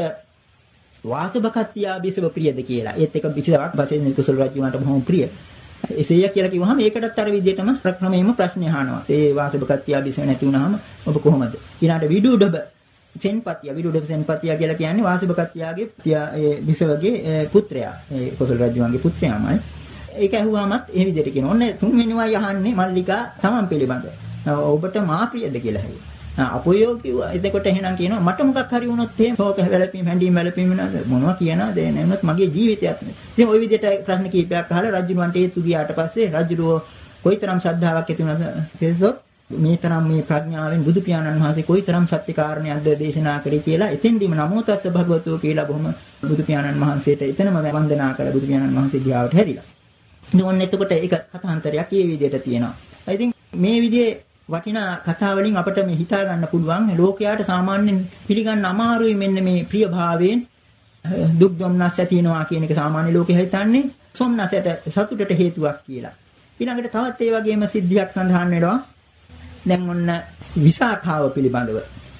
වාසබකත්තියා බිසව ප්‍රියද කියලා. ඒත් එක පිටාවක් වශයෙන් කුසල රජුන්ට බොහොම ප්‍රිය. එසේය කියලා කිව්වහම ඒකටත් අර විදිහටම ප්‍රක්‍රමයෙන්ම ප්‍රශ්න අහනවා. ඒ වාසබකත්තියා බිසව නැති වුනහම ඔබ කොහොමද? ඊළඟට විදුඩබ සෙන්පතියා කියලා කියන්නේ වාසබකත්තියාගේ ඒ බිසවගේ පුත්‍රයා. ඒ කුසල රජුන්ගේ පුත්‍රයාමයි. ඒක ඇහුවාමත් ඒ විදිහට කියනවා. ඔන්න තුන්වෙනිවයි අහන්නේ මල්ලිකා තමන් පිළිබඳ. ඔබට මා ප්‍රියද කියලා ඇහුවා. අපොයෝ කිව්වා. එතකොට එහෙනම් කියනවා මට මොකක් හරි වුණොත් එහෙම ශෝක වැළපීම් හැඬීම් වැළපීම් මොනවා කියනවාද එනමුත් මගේ ජීවිතයත් නේ. ඉතින් ওই විදිහට ප්‍රශ්න කීපයක් අහලා රජුන්වන්ට ඒතු ගියාට පස්සේ රජුරෝ කොයිතරම් ශ්‍රද්ධාවක් ඇති වුණාද කියසොත් මේ තරම් මේ ප්‍රඥාවෙන් බුදු පියාණන් වහන්සේ කොයිතරම් සත්‍ය කාරණයක්ද දේශනා කරේ කියලා එතෙන්දීම නමෝ තස්ස භගවතෝ කියලා බොහොම බුදු පියාණන් වහන්සේට එතනම වන්දනා කළ බුදු පියාණන් වහන්සේ දිහාවට හැරිලා. ඉතින් ඔන්න එතකොට ඒක කතාන්තරයක් මේ විදිහට තියෙනවා. ඉතින් මේ විදිහේ වටිනා කතා වලින් අපිට මේ හිතා ගන්න පුළුවන් ලෝකයාට සාමාන්‍යයෙන් පිළිගන්න අමාරුයි මෙන්න මේ ප්‍රිය භාවයෙන් දුක් දුම්නස් ඇති වෙනවා කියන එක සාමාන්‍ය ලෝකෙ හිතන්නේ සොම්නසට සතුටට හේතුවක් කියලා. ඊළඟට තවත් ඒ වගේම සිද්ධියක් සඳහන් වෙනවා. දැන් ඔන්න විසාඛාව පිළිබඳව.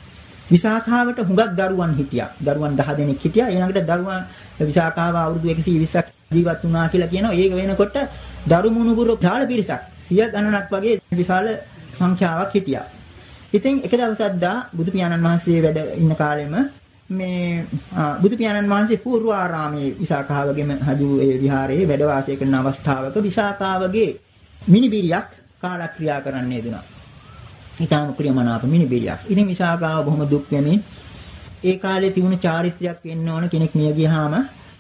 විසාඛාවට හුඟක් දරුවන් හිටියා. දරුවන් 10 දෙනෙක් හිටියා. ඊළඟට දරුවන් විසාඛාව අවුරුදු 120ක් ජීවත් වුණා කියලා කියනවා. ඒක වෙනකොට දරු මුණුබුරු විශාල පිරිසක් 100 ගණනක් වගේ විශාල සංඛ්‍යාවක් හිටියා. ඉතින් එක දවසක් දා බුදු පියාණන් වහන්සේ වැඩ ඉන්න කාලෙම මේ බුදු පියාණන් වහන්සේ පූර්වාරාමයේ විසාඛාවගේම හදු ඒ විහාරයේ වැඩ වාසය කරන අවස්ථාවක විසාඛාවගේ මිනිබිරියක් කාලක්‍රියා කරන්නේ දුනා. ඊටාම ප්‍රියමනාප මිනිබිරියක්. ඉතින් විසාඛාව බොහොම දුක් වෙමින් ඒ කාලේ තිබුණු චාරිත්‍රයක් වෙන්න ඕන කෙනෙක් මිය ගියාම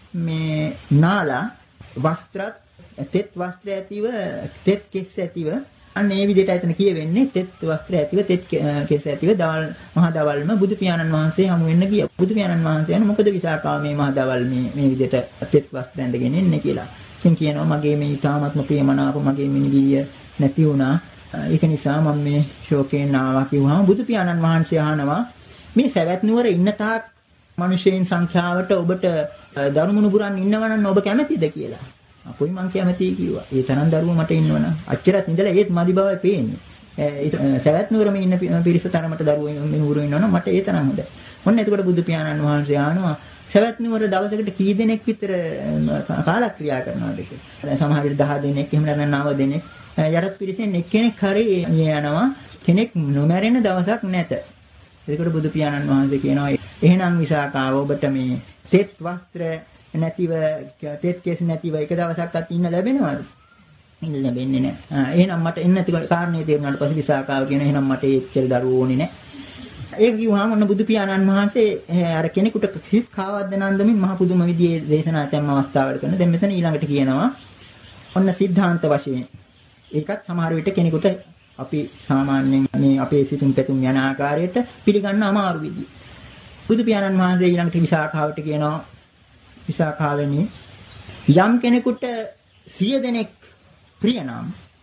මේ නාලා වස්ත්‍රත් තෙත් වස්ත්‍ර ඇතිව තෙත් කෙස් ඇතිව අන්න ඒ විදිහට එතන කියවෙන්නේ තෙත් වස්ත්‍ර ඇතිව තෙත් කෙස් ඇතිව මහා දවල්ම බුදු පියාණන් වහන්සේ හමු වෙන්න ගියා. බුදු පියාණන් වහන්සේ යන මොකද විසාකාව මේ මහා දවල් මේ විදිහට තෙත් වස්ත්‍ර ඇඳගෙන ඉන්නේ කියලා. ඉතින් කියනවා මගේ මේ ඊ타ත්ම ප්‍රියමනාප මගේ මිනිවිය නැති වුණා. ඒක නිසා මම මේ ශෝකයෙන් ආවා කිව්වම බුදු පියාණන් වහන්සේ අහනවා මේ සවැත් නුවර ඉන්න තාක් මිනිසෙයින් සංඛ්‍යාවට ඔබට දරුමුණුබුරන් ඉන්නවනම් ඔබ කැමතිද කියලා. කොයි මං කැමතියි කිව්වා. ඒ තරම් දරුවෝ මට ඉන්නවනම් අච්චරත් ඉඳලා ඒත් මදි බවයි පේන්නේ. සවැත් නුවරම ඉන්න පිරිස තරමට දරුවෝ මිනුවරු ඉන්නවනම් මට ඒ තරම් හොඳයි. ඔන්න එතකොට බුදු පියාණන් වහන්සේ ආනවා සවැත් නුවර දවසකට කී දෙනෙක් විතර කාලක්‍රියා කරනවද කියලා. සමහර විට 10 දෙනෙක් එහෙම නැත්නම් 9 දෙනෙක් යටත් පිරිසෙන් එක්කෙනෙක් හරි යනවා. කෙනෙක් නොමැරෙන දවසක් නැත. එතකොට බුදු පියාණන් වහන්සේ කියනවා එහෙනම් විසාකාව ඔබට මේ තෙත් වස්ත්‍ර නැතිව තෙත් කෙස් නැතිව එක දවසක්වත් ඉන්න ලැබෙනවද? ඉන්න ලැබෙන්නේ නැහැ. එහෙනම් මට එන්න නැති කාරණේ තේරුණාට පස්සේ විසාකාව කියන එහෙනම් මට ඒච්චර දරුවෝ ඕනේ නැහැ. ඒක කිව්වහම ඔන්න බුදු පියාණන් වහන්සේ අර කෙනෙකුට හිස් කාවද්ද නන්දමින් මහ පුදුම විදිහේ දේශනා තැම්ම අවස්ථාවල කරන. දැන් මෙතන ඊළඟට කියනවා ඔන්න සිද්ධාන්ත වශයෙන්. ඒකත් සමහර විට කෙනෙකුට අපි සාමාන්‍යයෙන් මේ අපේ සිතුම් පැතුම් යන ආකාරයට පිළිගන්න අමාරු විදිහ. බුදු පියාණන් වහන්සේ ඊළඟට විසාකාවට කියනවා විසාකාවෙනි යම් කෙනෙකුට 100 දෙනෙක් ප්‍රිය නම්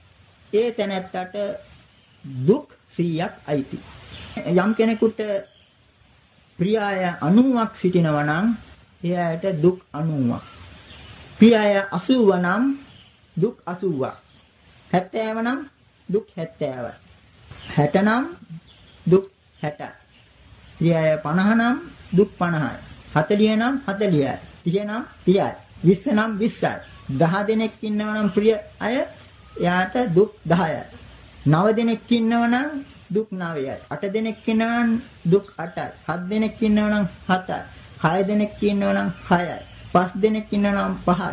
ඒ තැනැත්තට දුක් 100ක් අයිති. යම් කෙනෙකුට ප්‍රියය 90ක් සිටිනවා නම් එයාට දුක් 90ක්. ප්‍රියය 80 නම් දුක් 80ක්. 70 නම් දුක් 70යි. 60 නම් දුක් 60යි. ප්‍රියය 50 නම් දුක් 50යි. 40 නම් 40යි. 30 නම් 30යි. 20 නම් 20යි. 10 දෙනෙක් ඉන්නවා නම් ප්‍රිය අය එයාට දුක් 10යි. 9 දෙනෙක් ඉන්නවා නම් දුක් 9යි. 8 දෙනෙක් ඉන්නවා නම් දුක් 8යි. 7 දෙනෙක් ඉන්නවා නම් 7යි. 6 දෙනෙක් ඉන්නවා නම් 6යි. 5 දෙනෙක් ඉන්නවා නම් 5යි.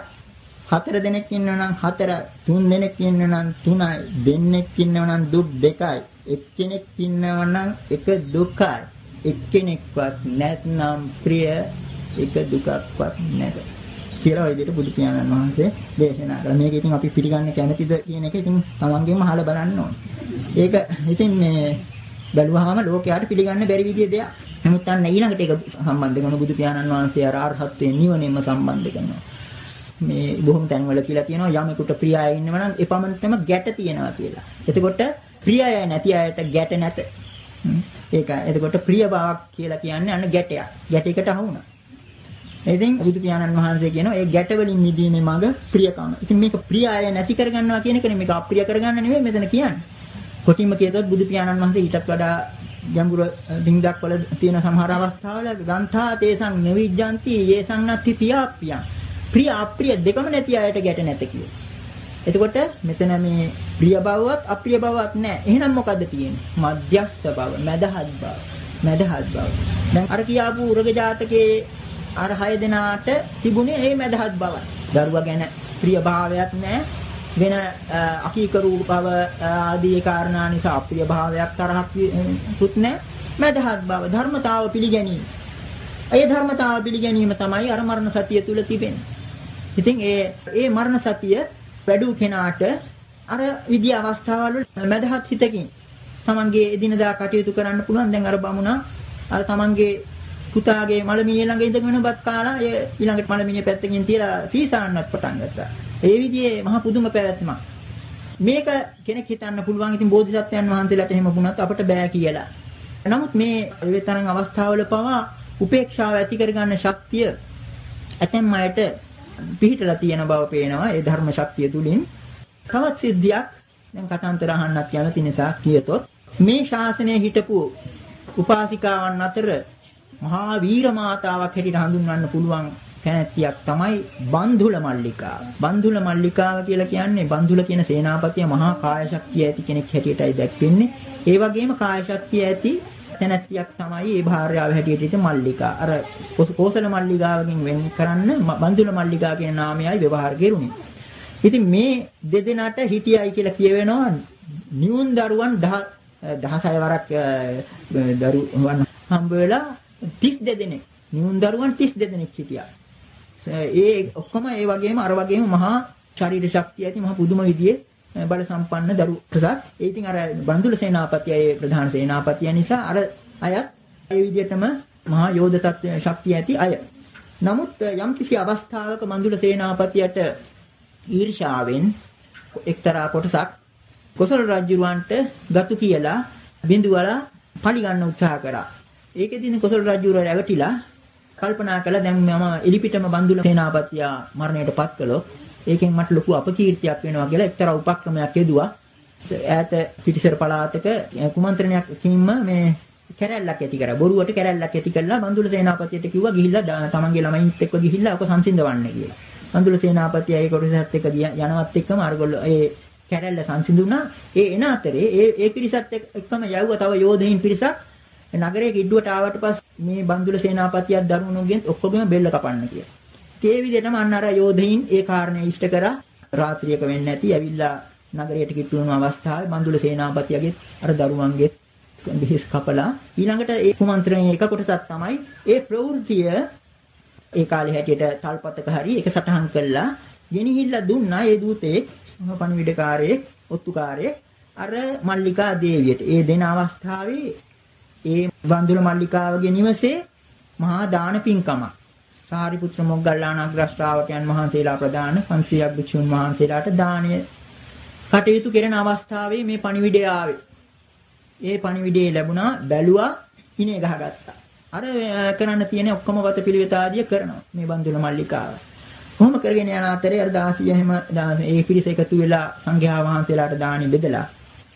4 දෙනෙක් ඉන්නවා නම් 4යි. 3 දෙනෙක් ඉන්නවා නම් 3යි. දෙන්නෙක් ඉන්නවා නම් දුක් 2යි. එක්කෙනෙක් ඉන්නවා නම් එක දුකයි. එක්කෙනෙක්වත් නැත්නම් ප්‍රිය එක දුකක්වත් නැත කියලා ওই විදිහට බුදු පියාණන් වහන්සේ දේශනා කළා. මේක ඉතින් අපි පිළිගන්න කැමතිද කියන එක ඉතින් තමන්ගෙම අහලා බලන්න ඕනේ. ඒක ඉතින් මේ බැලුවාම ලෝකයට පිළිගන්න බැරි විදිහේ දෙයක්. නමුත් අන්න ඊළඟට ඒක සම්බන්ධ කරන බුදු පියාණන් වහන්සේ අරහත්ත්වයෙන් නිවනෙන්ම සම්බන්ධ කරනවා. මේ බොහොම තැන්වල කියලා කියනවා යමෙකුට ප්‍රිය අය ඉන්නවා නම් එපමණටම ගැට තියනවා කියලා. එතකොට ප්‍රිය අය නැති අයට ගැට නැත. ඒකයි. එතකොට ප්‍රිය බවක් කියලා කියන්නේ අන්න ගැටයක්. ගැටයකට අහු වුණා. ඉතින් බුදු පියාණන් වහන්සේ කියනවා ඒ ගැට වලින් මිදීමේ මඟ ප්‍රියකම. ඉතින් මේක ප්‍රිය අය නැති කරගන්නවා කියන එකනේ මේක අප්‍රිය කරගන්න නෙමෙයි මෙතන කියන්නේ. කොටින්ම කියතොත් බුදු පියාණන් වහන්සේ ඊටත් වඩා ගැඹුරු දින්දක් වල තියෙන සමහර අවස්ථාවල ගන්ථා තේසං නවිජ්ජಂತಿ යේසං නත්ති තියාප්පියං. ප්‍රිය අප්‍රිය දෙකම නැති අයට ගැට නැත කියලා. එතකොට මෙතන මේ ප්‍රිය බවවත් අප්‍රිය බවවත් නැහැ. එහෙනම් මොකද්ද තියෙන්නේ? මධ්‍යස්ථ බව, මදහත් බව. මදහත් බව. දැන් අර කියාපු උරග ජාතකයේ අර 6 දෙනාට තිබුණේ මේ මදහත් බවයි. දරුවා ගැන ප්‍රිය භාවයක් නැහැ. වෙන අකීකරු බව ආදී කාරණා නිසා අප්‍රිය භාවයක් තරහක් පුත් නැහැ. මදහත් බව ධර්මතාව පිළිගැනීම. ඒ ධර්මතාව පිළිගැනීම තමයි අර මරණ සතිය තුල තිබෙන්නේ. ඉතින් ඒ මරණ සතිය වැඩි කෙනාට අර විදි අවස්ථාවල මදහත් හිතකින් තමන්ගේ එදිනදා කටයුතු කරන්න පුළුවන්. දැන් අර බමුණා අර තමන්ගේ පුතාගේ මලමිණිය ළඟ ඉඳගෙන බත් කාලා ඒ ඊළඟට මලමිණිය පැත්තකින් තියලා සීසාන්නත් පටන් ගත්තා. ඒ විදිහේ මහ පුදුම පැවැත්මක්. මේක කෙනෙක් හිතන්න පුළුවන් ඉතින් බෝධිසත්වයන් වහන්සේලාට එහෙම වුණත් අපට බෑ කියලා. නමුත් මේ තරම් අවස්ථාවල පවා උපේක්ෂාව ඇති කරගන්න ශක්තිය ඇතැම් අයට පිහිටලා තියෙන බව පේනවා. ඒ ධර්ම ශක්තිය තුලින් තවත් සිද්ධියක් දැන් කතාන්තර අහන්නත් යන නිසා කියතොත් මේ ශාසනයේ හිටපු උපාසිකාවන් අතර මහා වීර මාතාවක් හැටියට හඳුන්වන්න පුළුවන් කැනැත්තියක් තමයි බන්ධුල මල්ලිකාව. බන්ධුල මල්ලිකාව කියලා කියන්නේ බන්ධුල කියන සේනාපතිය මහා කාය ශක්තිය ඇති කෙනෙක් හැටියටයි දැක්වෙන්නේ. ඒ වගේම කාය ශක්තිය ඇති තැනැත්තියක් තමයි මේ භාර්යාව හැටියට මල්ලිකා. අර කෝසල මල්ලිකාවකින් වෙන් කරන්න බන්ධුල මල්ලිකා කියන නාමයයි ව්‍යවහාර කෙරුණේ. ඉතින් මේ දෙදෙනාට හිටියයි කියලා කියවෙනවා නියුන් දරුවන් 16 වරක් දරුවන් හම්බ වෙලා 32 දෙනෙක්. නියුන් දරුවන් 32 දෙනෙක් හිටියා. ඒ ඔක්කොම ඒ වගේම අර වගේම මහා ශරීර ශක්තිය ඇති මහා පුදුම විදියේ බල සම්පන්න දරු ප්‍රසාද. ඒ ඉතින් අර බන්දුල සේනාපතිය ඒ ප්‍රධාන සේනාපතිය නිසා අර අයත් ඒ විදිහටම මහා යෝධ තත්ත්ව ශක්තිය ඇති අය. නමුත් යම්කිසි අවස්ථාවක බන්දුල සේනාපතියට ඊර්ෂාවෙන් එක්තරා කොටසක් කොසල් රජුරවන්ට ගතු කියලා බිඳුවලා පලි ගන්න උත්සාහ කරා. ඒකෙදින කොසල් රජුර රැවටිලා කල්පනා කළා දැන් මම එලිපිටම බන්දුල සේනාපතියා මරණයටපත් කළොත් ඒකෙන් මට ලොකු අපකීර්තියක් වෙනවා කියලා එක්තරා උපක්‍රමයක් යෙදුවා. ඈත පිටිසර පළාතක කුමන්ත්‍රණයකින්ම මේ කැරැල්ලක් ඇති කරා. බොරුවට කැරැල්ලක් ඇති කළා බන්දුල සේනාපතියට කිව්වා ගිහිල්ලා තමන්ගේ ළමයින්ත් එක්ක ගිහිල්ලා ඔක සංසිඳවන්න කියලා. බන්දුල සේනාපතිය ඒ කොටසත් එක්ක යනවත් එක්කම අරගොල්ලෝ ඒ කැරැල්ල සංසිඳුණා. ඒ එන අතරේ ඒ පිරිසත් එක්කම යවුවා තව යෝධයින් පිරිසක් නගරයේ කිඩ්ඩුවට ආවට පස්සේ මේ බන්දුල සේනාපතියත් දරුණුගෙන් ඔක්කොගෙම බෙල්ල කපන්න කියලා. ඒ විදිහටම අන්න අර යෝධයින් ඒ කාරණේ ඉෂ්ට කරා. රාත්‍රියක වෙන්නේ නැති ඇවිල්ලා නගරයට කිට්ටු වුණු අවස්ථාවේ බන්දුල සේනාපතියගේ අර දරුවන්ගේ බිහිස් කපලා ඊළඟට ඒ කුමන්ත්‍රණයේ එක කොටසක් තමයි ඒ ප්‍රවෘත්තිය ඒ කාලේ හැටියට තල්පතක හරි එක සටහන් කළා ගෙනිහිල්ලා දුන්නා ඒ දූතේ පණිවිඩකාරයෙක් ඔත්තුකාරයෙක් අර මල්ලිකා දේවියට. ඒ දෙන අවස්ථාවේ ඒ බන්දුල මල්ලිකාවගේ නිවසේ මහා දාන පින්කමක් සාරිපුත්‍ර මොග්ගල්ලාන අග්‍රශ්‍රාවකයන් වහන්සේලා ප්‍රදාන 500ක් භික්ෂුන් වහන්සේලාට දානය කටයුතු කරන අවස්ථාවේ මේ පණිවිඩය ආවේ. ඒ පණිවිඩය ලැබුණා බැලුවා ඉනේ ගහගත්තා. අර කරන්න තියෙන ඔක්කොම වත පිළිවෙත ආදිය කරනවා මේ බන්දුල මල්ලිකාව. කොහොම කරගෙන යන අතරේ අර 16 එහෙම ඒ පිරිස එකතු වෙලා සංඝයා වහන්සේලාට දානි බෙදලා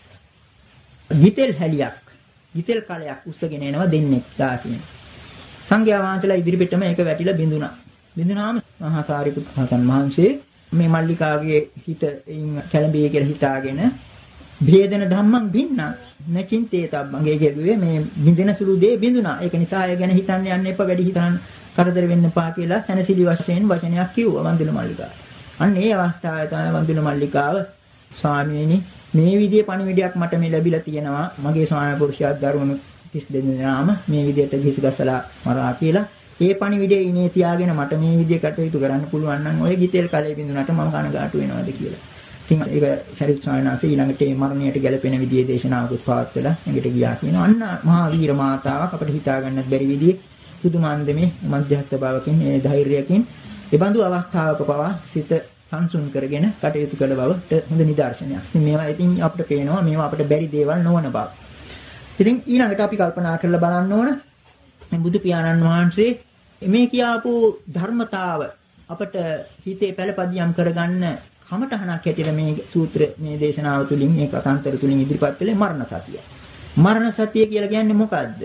ගිතෙල් හැලියක් ගිතෙල් කලයක් උස්සගෙන එනවා දෙන්නේ 16. සංඝයා වහන්සේලා ඉදිරිපිටම ඒක වැටිලා බිඳුණා. බිඳුනාම මහා සාරිපුත්ත මහන්සේ මේ මල්ලිකාගේ හිත කැළඹියේ කියලා හිතාගෙන භේදන ධම්මං බින්න නැචින්තේ තබ්බංගේ කියුවේ මේ බින්දෙන සුළු දේ බිඳුණා. ඒක නිසා අය ගැන හිතන්න යන්න එපා වැඩි හිතන්න කරදර වෙන්න එපා කියලා සැනසිලි වශයෙන් වචනයක් කිව්වා වන්දුල මල්ලිකාව. අන්න ඒ අවස්ථාවේ තමයි වන්දුල මල්ලිකාව ස්වාමීනි මේ විදිහේ පණිවිඩයක් මට මේ ලැබිලා තියෙනවා. මගේ ස්වාමී පුරුෂයාත් දරුවනු 32 දෙනාම මේ විදිහට ගිහිගසලා මරා කියලා. ඒ පණිවිඩේ ඉනේ තියාගෙන මට මේ විදිහේ කටයුතු කරන්න පුළුවන් නම් ඔය ගිතෙල් කලේ බිඳුනට මම කනගාටු වෙනවද කියලා. ඉතින් ඒක ශරීර ස්වාමීන් වහන්සේ ඊළඟට මේ මරණයට ගැලපෙන විදිහේ දේශනාවකුත් පවත්වලා එඟට ගියා කියනවා. අන්න මහා වීර මාතාවක් අපිට හිතා ගන්නත් බැරි විදිහේ සුදුමාන්දමේ මධ්‍යස්ථ භාවකින් ඒ ධෛර්යයෙන් ඒ බඳු අවස්ථාවක පවා සිත සංසුන් කරගෙන කටයුතු කළ බවට හොඳ නිදර්ශනයක්. ඉතින් මේවා ඉතින් අපිට පේනවා මේවා අපිට බැරි දේවල් නොවන බව. ඉතින් ඊළඟට අපි කල්පනා කරලා බලන්න ඕන මේ බුදු පියාණන් වහන්සේ මේ කියාපු ධර්මතාව අපට හිතේ පළපදියම් කරගන්න කමඨහනක් හැටියට මේ සූත්‍ර මේ දේශනාව තුළින් මේ කතාන්තර තුළින් ඉදිරිපත් කළේ මරණ සතිය. මරණ සතිය කියලා කියන්නේ මොකද්ද?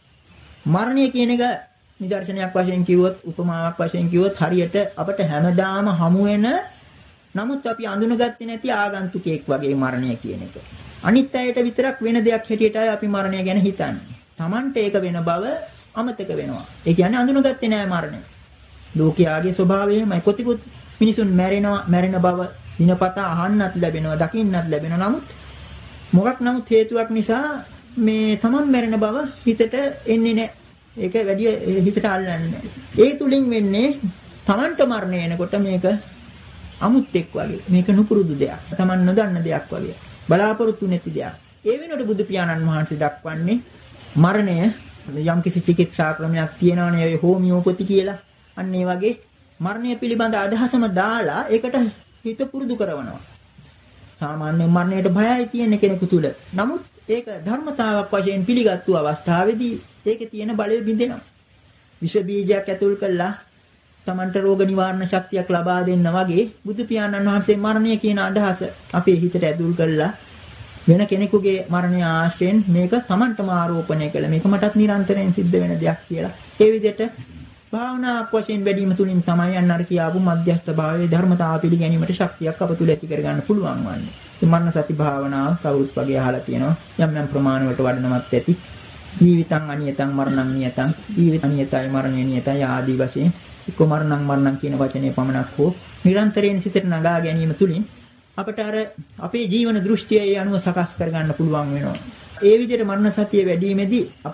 මරණය කියන එක නිදර්ශනයක් වශයෙන් කිව්වොත් උපමාවක් වශයෙන් කිව්වොත් හරියට අපට හැමදාම හමු වෙන නමුත් අපි අඳුනගත්තේ නැති ආගන්තුකෙක් වගේ මරණය කියන එක. අනිත් අයට විතරක් වෙන දෙයක් හැටියටයි අපි මරණය ගැන හිතන්නේ. Tamante ඒක වෙන බව අමතක වෙනවා. ඒ කියන්නේ අඳුනගත්තේ නෑ මරණය. ලෝකයාගේ ස්වභාවයමයි කොතිකුත් මිනිසුන් මැරෙන බව දිනපතා අහන්නත් ලැබෙනවා දකින්නත් ලැබෙනවා. නමුත් මොකක් නමුත් හේතුවක් නිසා මේ තමන් මැරෙන බව හිතට එන්නේ නැහැ. ඒක වැඩි හිතට අල්ලන්නේ නැහැ. ඒ තුලින් වෙන්නේ තමන්ට මරණය එනකොට මේක අමුත්‍යක් වගේ. මේක නුපුරුදු දෙයක්. තමන් නොදන්න දෙයක් වගේ. බලාපොරොත්තු නැති දෙයක්. ඒ වෙනුවට බුදු පියාණන් වහන්සේ දක්වන්නේ මරණය යම්කිසි චිකිත්සා ක්‍රමයක් තියෙනවනේ ඒ හෝමියෝපති කියලා. අන්න ඒ වගේ මරණය පිළිබඳ අදහසම දාලා ඒකට හිත පුරුදු කරනවා. සාමාන්‍ය මරණයට බයයි තියෙන කෙනෙකු තුල. නමුත් ඒක ධර්මතාවක් වශයෙන් පිළිගත්තු අවස්ථාවේදී ඒකේ තියෙන බලය බිඳෙනවා. විෂ බීජයක් ඇතුල් කළා තමන්ට රෝග නිවාරණ ශක්තියක් ලබා දෙන්න වගේ බුදු පියාණන් වහන්සේ මරණය කියන අදහස අපේ හිතට ඇතුල් කළා. වෙන කෙනෙකුගේ මරණය ආශ්‍රයෙන් මේක තමන්ටම ආරෝපණය කළා. මේක මටත් නිරන්තරයෙන් සිද්ධ වෙන දෙයක් කියලා. ඒ විදිහට භාවනාවක් වශයෙන් වැඩිම තුලින් තමයි අන්නර කියාපු මධ්‍යස්ථ භාවයේ ධර්මතාව පිළිගැනීමට ශක්තියක් අප තුල ඇති කරගන්න පුළුවන් වන්නේ. මේ මරණ සති භාවනාව කවුරුත් වගේ අහලා තියෙනවා. යම් යම් ප්‍රමාණවලට වඩනවත් ඇති. ජීවිතං අනියතං මරණං නියතං. ජීවිත අනියතයි මරණය නියතයි ආදී වශයෙන් එක්ක මරණං කියන වචනේ පමණක් හෝ නිරන්තරයෙන් සිතට නගා ගැනීම තුලින් අපට අර අපේ ජීවන දෘෂ්ටිය ඒ අනුව සකස් කරගන්න පුළුවන් වෙනවා. ඒ විදිහට මරණ සතිය වැඩිීමේදී අපට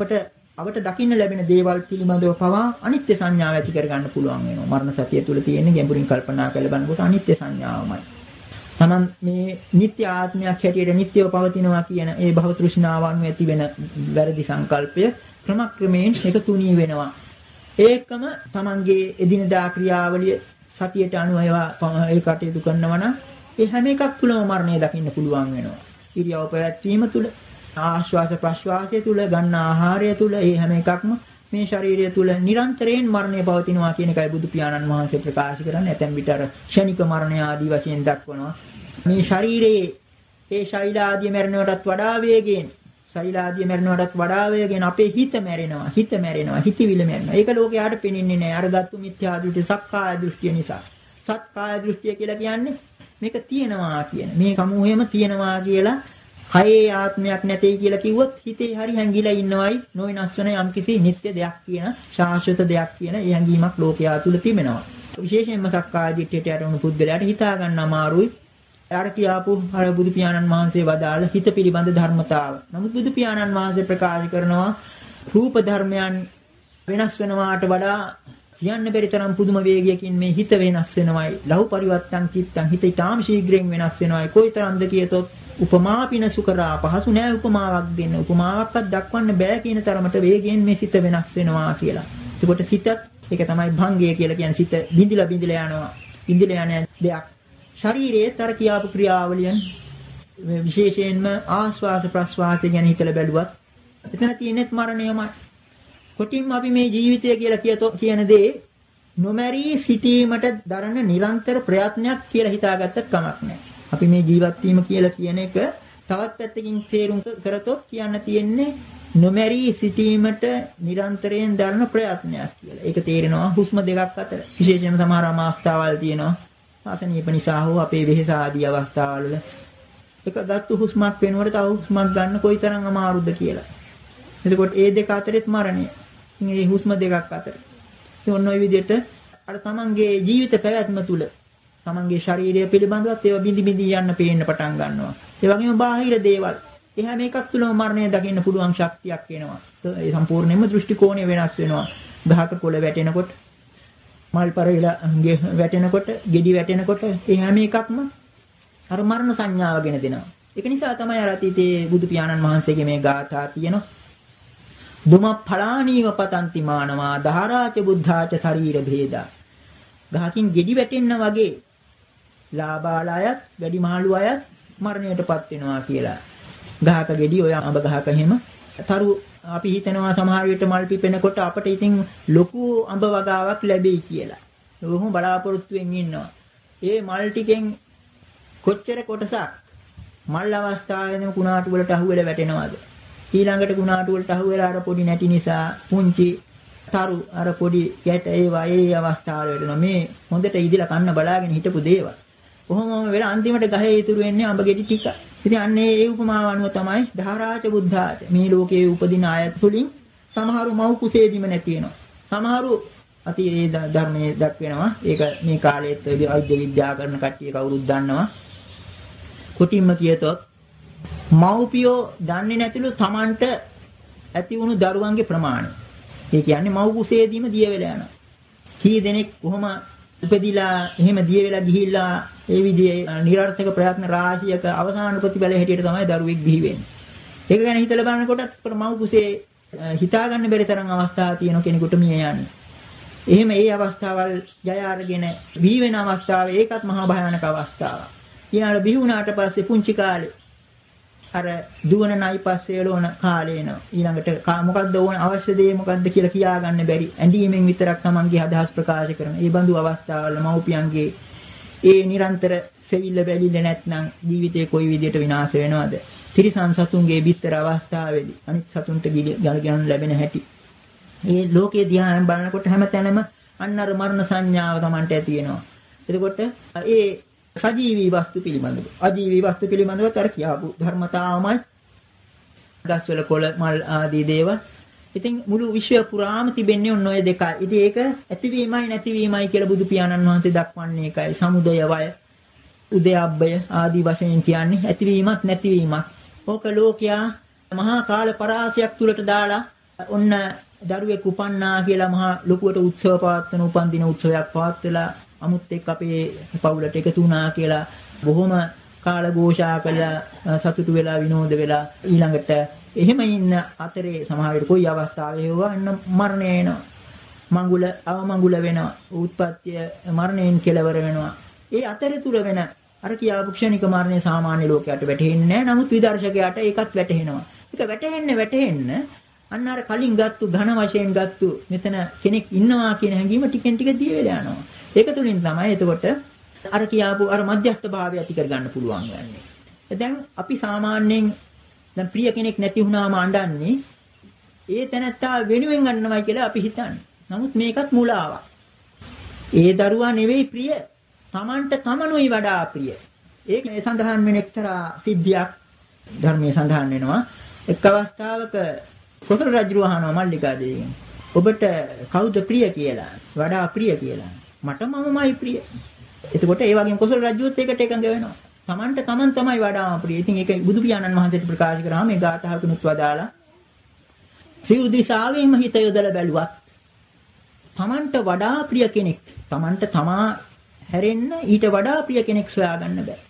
අපට දකින්න ලැබෙන දේවල් පිළිබඳව පවා අනිත්‍ය සංඥාව ඇති කරගන්න පුළුවන් වෙනවා. මරණ සතිය තුළ තියෙන ගැඹුරින් කල්පනා කරලා බලනකොට අනිත්‍ය සංඥාවමයි. තමන් මේ නිත්‍ය ආත්මයක් හැටියට නිත්‍යව පවතිනවා කියන ඒ භව තෘෂ්ණාවන් ඇති වෙන වැරදි සංකල්පය ක්‍රමක්‍රමයෙන් එක තුනී වෙනවා. ඒකම තමන්ගේ එදිනදා ක්‍රියාවලිය සතියට අනුව ඒ කටයුතු කරනවා නම් ඒ හැම එකක් තුළම මරණය දකින්න පුළුවන් වෙනවා. ඉරියව් පැවැත්වීම තුළ ආශ්වාස ප්‍රශ්වාසය තුළ ගන්න ආහාරය තුළ ඒ හැම එකක්ම මේ ශරීරය තුළ නිරන්තරයෙන් මරණය පවතිනවා කියන එකයි බුදු පියාණන් වහන්සේ ප්‍රකාශ කරන්නේ. ඇතැම් විට අර ක්ෂණික මරණය ආදී වශයෙන් දක්වනවා. මේ ශරීරයේ ඒ ශෛල ආදී මරණයටත් වඩා වේගයෙන් ශෛලාදී මරණයටත් වඩා වේගෙන අපේ හිත මැරෙනවා හිතවිල මැරෙනවා. ඒක ලෝකයට පෙනෙන්නේ නැහැ. අර දත්තු මිත්‍යා දෘෂ්ටි සක්කාය දෘෂ්ටිය නිසා. සක්කාය දෘෂ්ටිය කියලා කියන්නේ මේක තියෙනවා කියන. මේ සමූහෙම තියෙනවා කියලා කයේ ආත්මයක් නැtei කියලා කිව්වොත් හිතේ හරි හැංගිලා ඉන්නවයි නොවිනස් වෙන යම්කිසි නිත්‍ය දෙයක් කියන ශාශ්වත දෙයක් කියන ඒ හැඟීමක් ලෝකයා තුල තිබෙනවා. විශේෂයෙන්ම සක්කාය දිට්ඨියට යටවුණු පුද්ගලයාට හිතා ගන්න අමාරුයි. අර කියාපු අර බුදු පියාණන් වහන්සේ වදාළ හිත පිළිබඳ ධර්මතාව. නමුත් බුදු පියාණන් වහන්සේ ප්‍රකාශ කරනවා රූප ධර්මයන් වෙනස් වෙනවාට වඩා කියන්න බැරි තරම් පුදුම වේගයකින් මේ හිත වෙනස් වෙනවයි. ලහු පරිවර්තන් චිත්තං හිත ඊටාම ශීඝ්‍රයෙන් වෙනස් වෙනවයි. කොයිතරම්ද කියතොත් උපමා පිනසු කරා පහසු නෑ උපමාවක් දෙන්න. උපමාවක්වත් දක්වන්න බෑ කියන තරමට වේගයෙන් මේ සිත වෙනස් වෙනවා කියලා. එතකොට සිතත් ඒක තමයි භංගය කියලා කියන්නේ සිත බිඳිලා යනවා. බිඳිලා යන දෙයක්. ශරීරයේ තර කියාපු ක්‍රියාවලියන් විශේෂයෙන්ම ආශ්වාස ප්‍රශ්වාසය ගැන හිතලා බැලුවත් එතන තියෙනෙත් මරණයමයි. කොටින්ම අපි මේ ජීවිතය කියලා කියන දේ නොමැරී සිටීමට දරන නිරන්තර ප්‍රයත්නයක් කියලා හිතාගත්තත් කමක් නැහැ. අපි මේ ජීවත් වීම කියලා කියන එක තවත් පැත්තකින් තේරුම් කරතොත් කියන්න තියෙන්නේ නොමැරී සිටීමට නිරන්තරයෙන් දරන ප්‍රයත්නයක් කියලා. ඒක තේරෙනවා හුස්ම දෙකක් අතර. විශේෂයෙන්ම සමහර අවස්ථාවල් තියෙනවා. ආසනීප නිසා හෝ අපේ වෙහෙස ආදී අවස්ථාවල එක ගත්තු හුස්මක් වෙනකොට තව හුස්මක් ගන්න කොයිතරම් අමාරුද කියලා. එතකොට ඒ දෙක අතරෙත් මරණය. මේ හුස්ම දෙකක් අතර. ඒ ඔන්න ඔය විදිහට අර තමන්ගේ ජීවිත පැවැත්ම තුල තමන්ගේ ශාරීරිය පිළිබඳවත් ඒවා බිඳි බිඳි යන්න පේන්න පටන් ගන්නවා. ඒ වගේම බාහිර දේවල්. ඒ හැම එකක් තුලම මරණය දකින්න පුළුවන් ශක්තියක් එනවා. ඒ සම්පූර්ණයෙන්ම දෘෂ්ටි කෝණය වෙනස් වෙනවා. ගහක කොළ වැටෙනකොට මල් පරිලා වැටෙනකොට, ගෙඩි වැටෙනකොට ඒ හැම එකක්ම අර මරණ සංඥාව ගෙන දෙනවා. ඒක නිසා තමයි අර අතීතයේ බුදු පියාණන් වහන්සේගේ මේ ගාථා තියෙනවා. දුම ඵලානීව පතන්ති මානවා දහරාච බුද්ධාච ශරීර භේදා. ගහකින් ගෙඩි වැටෙන්න වගේ ලාබාලයත්, වැඩි මහලු අයත් මරණයටපත් වෙනවා කියලා. ගහක ගෙඩි ඔය අඹ ගහක එහෙම තරු අපි හිතනවා සමහර විට මල් පිපෙනකොට අපිට ඉතින් ලොකු අඹ වගාවක් ලැබෙයි කියලා. ඔහොම බලාපොරොත්තුෙන් ඉන්නවා. ඒ මල් ටිකෙන් කොච්චර කොටසක් මල් අවස්ථාවේදී කුණාටු වලට අහුවෙලා වැටෙනවද? ඊළඟට කුණාටු වලට අහුවෙලා අර පොඩි නැටි නිසා පුංචි තරු අර පොඩි ගැට ඒවා ඒ අවස්ථාවල වෙනවා. මේ හොඳට ඉදිලා කන්න බලාගෙන හිටපු දේවල්. කොහොමම වෙලා අන්තිමට ගහේ ඉතුරු වෙන්නේ අඹ ගෙඩි ටික. ඉතින් අන්නේ ඒ උපමාව අනුව තමයි ධාරාච බුද්ධාච මේ ලෝකයේ උපදින අය තුලින් සමහරු මව් කුසේදීම නැති වෙනවා. සමහරු අති ඒ ධර්මයේ දක්වනවා. ඒක මේ කාලයේත් වෛද්‍ය විද්‍යාව කරන කට්ටිය කවුරුත් දන්නවා. කොටින්ම කියතොත් මව්පියෝ දන්නේ නැතිලු Tamanට ඇති වුණු දරුවන්ගේ ප්‍රමාණය. ඒ කියන්නේ මව් කුසේදීම දිය වෙලා යනවා. කී දෙනෙක් කොහොම උපදිලා එහෙම දිය වෙලා ගිහිල්ලා ඒ විදිහේ නිරර්ථක ප්‍රයත්න රාශියක අවසාන ප්‍රතිඵලය හැටියට තමයි දරුවෙක් බිහි වෙන්නේ. ඒක ගැන හිතලා බලනකොටත් මව් කුසේ හිතා ගන්න බැරි තරම් අවස්ථා තියෙන කෙනෙකුට මිය යන්නේ. එහෙම ඒ අවස්ථාවල් ජය අරගෙන බිහි වෙන අවස්ථාවේ ඒකත් මහා භයානක අවස්ථාවක්. ඊළඟට බිහි වුණාට පස්සේ පුංචි කාලේ අර දුවන නයි පස්සේ එළවන කාලේ එනවා. ඊළඟට මොකද්ද ඕන අවශ්‍ය දේ මොකද්ද කියලා කියාගන්න බැරි. ඇඬීමෙන් විතරක් Tamanගේ අදහස් ප්‍රකාශ කරන. මේ බඳු අවස්ථාවල මව්පියන්ගේ ඒ නිරන්තර සෙවිල්ල බැලිල්ල නැත්නම් ජීවිතේ කොයි විදියට විනාශ වෙනවද? තිරිසන් සතුන්ගේ බිත්තර අවස්ථාවේදී අනිත් සතුන්ට ගලගන්න ලැබෙන හැටි. මේ ලෝකයේ දිහා බලනකොට හැමතැනම අන්න අර මරණ සංඥාව Tamanට ඇති වෙනවා. එතකොට ඒ සජීවී වස්තු පිළිබඳව අජීවී වස්තු පිළිබඳව තර කියාපු ධර්මතාවමයි ගස්වල කොළ මල් ආදී දේවල්. ඉතින් මුළු විශ්වය පුරාම තිබෙන්නේ ඔන්න ඔය දෙකයි. ඉතින් ඒක ඇතිවීමයි නැතිවීමයි කියලා බුදු පියාණන් වහන්සේ දක්වන්නේ ඒකයි. සමුදය වය, උදයබ්බය ආදී වශයෙන් කියන්නේ ඇතිවීමත් නැතිවීමත්. ඕක ලෝකයා මහා කාල පරාසයක් තුලට දාලා ඔන්න දරුවෙක් උපන්නා කියලා මහා ලොකුවට උත්සව පවත්වන උපන්දින උත්සවයක් පවත්වලා අමුත් එක්ක අපේ පවුලට එකතු වුණා කියලා බොහොම කාල ഘോഷා කළා සතුටු වෙලා විනෝද වෙලා ඊළඟට එහෙම ඉන්න අතරේ සමහර වෙලට කොයි අවස්ථාවෙ හේවන්න මරණය එනවා. මඟුල අවමඟුල වෙනවා. උත්පත්තිය මරණයෙන් කෙලවර වෙනවා. ඒ අතරතුර වෙන අර කියාපු ක්ෂණික මරණය සාමාන්‍ය ලෝකයට වැටහෙන්නේ නැහැ. නමුත් විදර්ශකයාට ඒකත් වැටහෙනවා. ඒක වැටහෙන්න අන්න අර කලින් ගත්තු ඝන වශයෙන් ගත්තු මෙතන කෙනෙක් ඉන්නවා කියන හැඟීම ටිකෙන් ටික දිය වෙලා යනවා. ඒක තුලින් තමයි එතකොට අර කියාපු අර මධ්‍යස්ථ භාවය ඇති කර ගන්න පුළුවන් යන්නේ. දැන් අපි සාමාන්‍යයෙන් දැන් ප්‍රිය කෙනෙක් නැති වුණාම අඬන්නේ ඒ තැනත්තා වෙනුවෙන් ගන්නවයි කියලා අපි හිතන්නේ. නමුත් මේකත් මුලාවක්. ඒ දරුවා නෙවෙයි ප්‍රිය. Tamanට තමනුයි වඩා ප්‍රිය. ඒක සඳහන් වෙන එක්තරා සිද්ධියක් ධර්මයේ සඳහන් වෙනවා. එක් අවස්ථාවක කොසල් රජු අහනවා මල්ලිකා දේවියන්. ඔබට කවුද ප්‍රිය කියලා? වඩා ප්‍රිය කියලා. මට මමමයි ප්‍රිය. එතකොට ඒ වගේම කොසල් රජුත් ඒකට එකඟ වෙනවා. Tamanට Taman තමයි වඩාම ප්‍රිය. ඉතින් ඒක බුදු පියාණන් වහන්සේට ප්‍රකාශ කරාම මේ ගාථාවකුත් වදාලා සිව් දිසාවෙම හිත යොදලා බැලුවත් Tamanට වඩා ප්‍රිය කෙනෙක් Tamanට තමා හැරෙන්න ඊට වඩා ප්‍රිය කෙනෙක් සොයාගන්න බෑ.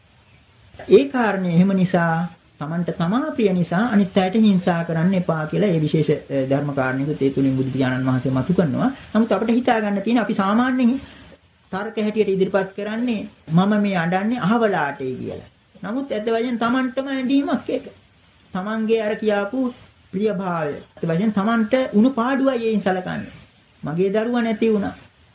ඒ කාරණේ එහෙම නිසා Tamanට තමා ප්‍රිය නිසා අනිත් අයට හිංසා කරන්න එපා කියලා ඒ විශේෂ ධර්ම කාරණේකුත් ඒ තුලින් බුදු පියාණන් වහන්සේ මතු කරනවා. නමුත් අපිට හිතා ගන්න තියෙන අපි සාමාන්‍යයෙන් තර්ක හැටියට ඉදිරිපත් කරන්නේ මම මේ අඬන්නේ අහවලාටයි කියලා. නමුත් ඇත්ත වශයෙන් Tamanටම ඇඬීමක් ඒක. Tamanගේ අර කියාපු ප්‍රියභාවය. ඇත්ත වශයෙන් Tamanට උණු පාඩුවයි ඒන් සලකන්නේ. මගේ දරුවා නැති වුණා.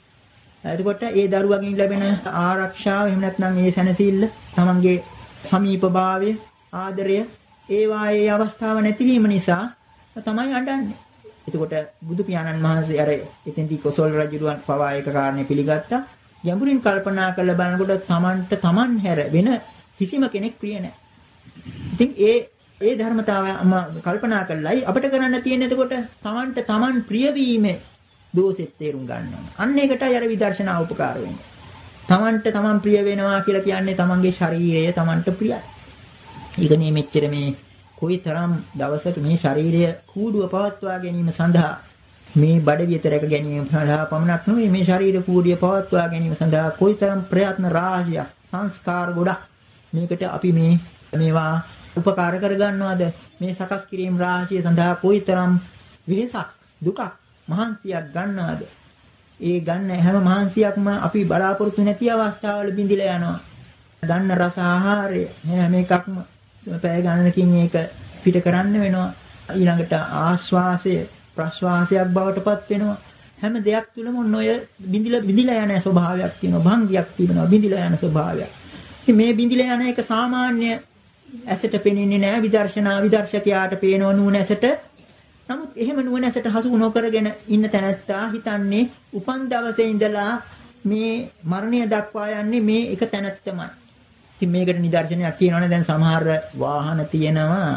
එතකොට ඒ දරුවගෙන් ලැබෙන ආරක්ෂාව එහෙම නැත්නම් ඒ සැනසෙල්ල Tamanගේ සමීපභාවය ආදරය ඒවායේ අවස්ථාව නැතිවීම නිසා තමයි අඬන්නේ. එතකොට බුදු පියාණන් වහන්සේ අර එතෙන්දී කොසල් රජුන් පවා ඒක කාරණේ පිළිගත්තා. යඹුරින් කල්පනා කරලා බලනකොට Tamanට Taman හැර වෙන කිසිම කෙනෙක් ප්‍රිය නැහැ. ඉතින් ඒ ධර්මතාවය කල්පනා කළායි අපිට කරන්න තියෙන්නේ එතකොට Tamanට Taman ප්‍රිය වීමේ දෝෂෙත් තේරුම් ගන්නවා. අන්න ඒකටයි අර විදර්ශනා උපකාර වෙන්නේ. Tamanට Taman ප්‍රිය වෙනවා කියලා කියන්නේ Tamanගේ ශරීරය Tamanට ප්‍රියයි. ඒක නේ මෙච්චර මේ කොයිතරම් දවසක මේ ශරීරය කූඩුව පවත්වා ගැනීම සඳහා මේ බඩවියත රැක ගැනීම සඳහා පමණක් නෙවෙයි මේ ශරීර කූඩිය පවත්වා ගැනීම සඳහා කොයිතරම් ප්‍රයත්න රාශියක් සංස්කාර ගොඩක් මේකට අපි මේවා උපකාර කරගන්නවද මේ සකස් කිරීම රාශිය සඳහා කොයිතරම් වෙහසක් දුකක් මහන්සියක් ගන්නවද ඒ ගන්න හැම මහන්සියක්ම අපි බලාපොරොත්තු නැති අවස්ථාවල බිඳිලා යනවා ගන්න රස ආහාරය හැම එකක්ම පැය ගණනකින් ඒක පිට කරන්න වෙනවා ඊළඟට ආශ්වාසය ප්‍රශ්වාසයක් බවට පත් වෙනවා හැම දෙයක් තුළම ඔය බිඳිලා යන ස්වභාවයක් තියෙනවා භංගියක් තියෙනවා බිඳිලා යන ස්වභාවයක්. ඉතින් මේ බිඳිලා යන එක සාමාන්‍ය ඇසට පෙනෙන්නේ නැහැ විදර්ශකයාට පේනව නුවණැසට. නමුත් එහෙම නුවණැසට හසු නොකරගෙන ඉන්න තැනැත්තා හිතන්නේ උපන් දවසේ ඉඳලා මේ මරණය දක්වා යන්නේ මේ එක තැනැත්තමයි. ඉතින් මේකට නිදර්ශනයක් කියනවනේ දැන් සමහර වාහන තියෙනවා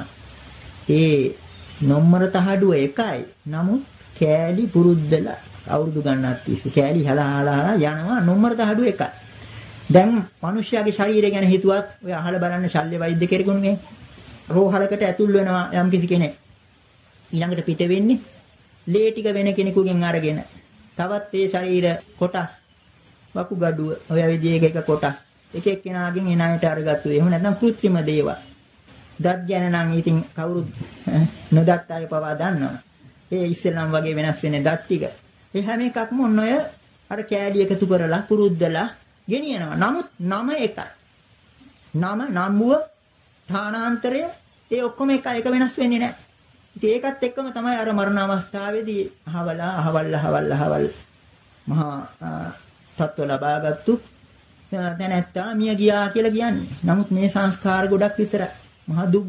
ඒ නොම්බර තහඩුව එකයි. නමුත් කෑලි පුරුද්දලා අවුරුදු ගණනක් තිස්සේ කෑලි හලහලා යනවා නොම්බර තහඩුව එකයි. දැන් මිනිස්යාගේ ශරීරය ගැන හිතුවත් ඔය අහලා බලන්න ශල්‍ය වෛද්‍ය කෙනෙකුගේ රෝහලකට ඇතුල් වෙනවා යම් කිසි කෙනෙක්. ඊළඟට පිට වෙන්නේ ලේ ටික වෙන කෙනෙකුගෙන් අරගෙන තවත් ඒ ශරීර කොටස් වකුගඩුව ඔය විදිහේ එක කොටස් එක එක්කෙනාගෙන් එන අයට අරගත්තු. එහෙම නැත්නම් કૃත්‍රිම දේවල්. දත් ගැන නම් ඉතින් කවුරුත් නොදත් අය පවා දන්නවා. ඒ ඉස්සෙල්ලම් වගේ වෙනස් වෙන්නේ දත් ටික. ඒ හැම එකක්ම ඔන්න ඔය අර කෑලි එකතු කරලා පුරුද්දලා ගෙනියනවා. නමුත් නම එකයි. නම්බුව ථානාන්තරය ඒ ඔක්කොම එක වෙනස් වෙන්නේ නැහැ. ඉතින් ඒකත් එක්කම තමයි අර මරණ අවස්ථාවේදී අහවල් මහා තත්ත්ව ලබාගත්තු දැනැත්තා මිය ගියා කියලා කියන්නේ. නමුත් මේ සංස්කාර ගොඩක් විතරයි. මහා දුක්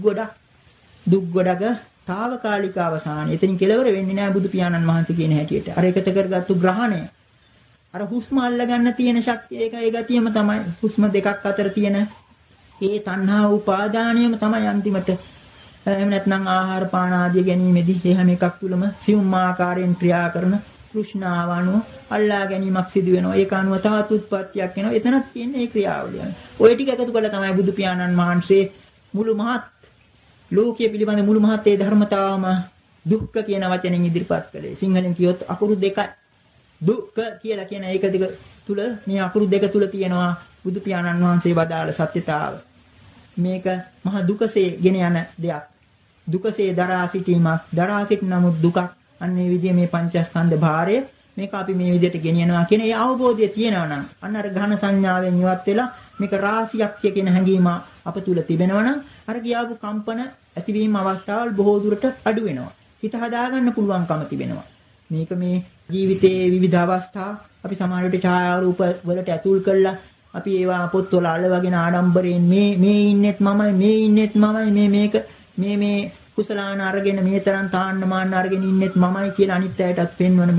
ගොඩක తాවකාලික අවසානය. එතනින් කෙලවර වෙන්නේ නැහැ බුදු පියාණන් වහන්සේ කියන හැටියට. අර එකත කරගත්තු ග්‍රහණය. අර හුස්ම අල්ල ගන්න තියෙන ශක්තිය ඒකයි ගතියම තමයි. හුස්ම දෙකක් අතර තියෙන ඒ තණ්හා උපාදානියම තමයි අන්තිමට එහෙම නැත්නම් ආහාර පාන ආදී ගැනීමේදී ඒ හැම එකක් තුළම සියුම් ආකාරයෙන් ක්‍රියා කරන කෘෂ්ණාව අනුව අල්ලා ගැනීමක් සිදු වෙනවා. ඒක අනුව තවත් උත්පත්තියක් එනවා. එතනක් තියෙන්නේ ඒ ක්‍රියාවලිය. ওই ටික එකතු කරලා තමයි බුදු පියාණන් වහන්සේ මුළු මහත් ලෝකයේ පිළිබඳ මුළු මහත් ඒ ධර්මතාවම දුක්ඛ කියන වචනෙන් ඉදිරිපත් කළේ. සිංහලෙන් කියොත් අකුරු දෙකයි. දුක්ඛ කියලා කියන ඒක දෙක තුල මේ අකුරු දෙක තුල තියෙනවා බුදු පියාණන් වහන්සේ වදාළ සත්‍යතාව. මේක මහ දුකසේ ගෙන යන දෙයක්. දුකසේ දරා සිටීමක්. දරා සිට නමුත් දුකක්. අන්නේ විදිහේ මේ පංචස්කන්ධ භාරය මේක අපි මේ විදිහට ගෙනියනවා කියන ඒ අවබෝධය තියෙනවා නම් අන්න අර ඝන සංඥාවෙන් ඉවත් වෙලා මේක රාශියක් කියන හැඟීම අප තුල තිබෙනවා නම් අර කියාපු කම්පන ඇතිවීම අවස්ථාවල් බොහෝ දුරට අඩු වෙනවා. හිත හදාගන්න පුළුවන්කම තිබෙනවා. මේක මේ ජීවිතයේ විවිධ අවස්ථා අපි සමහර විට ඡායාරූප වලට ඇතුල් කරලා අපි ඒවා පොත්වල අලවගෙන ආඩම්බරයෙන් මේ ඉන්නෙත් මමයි මේ ඉන්නෙත් මමයි මේක මේ කුසලාන අරගෙන මේ තරම් තාන්න මාන්න අරගෙන ඉන්නෙත් මමයි කියලා අනිත් අයටත් පෙන්වන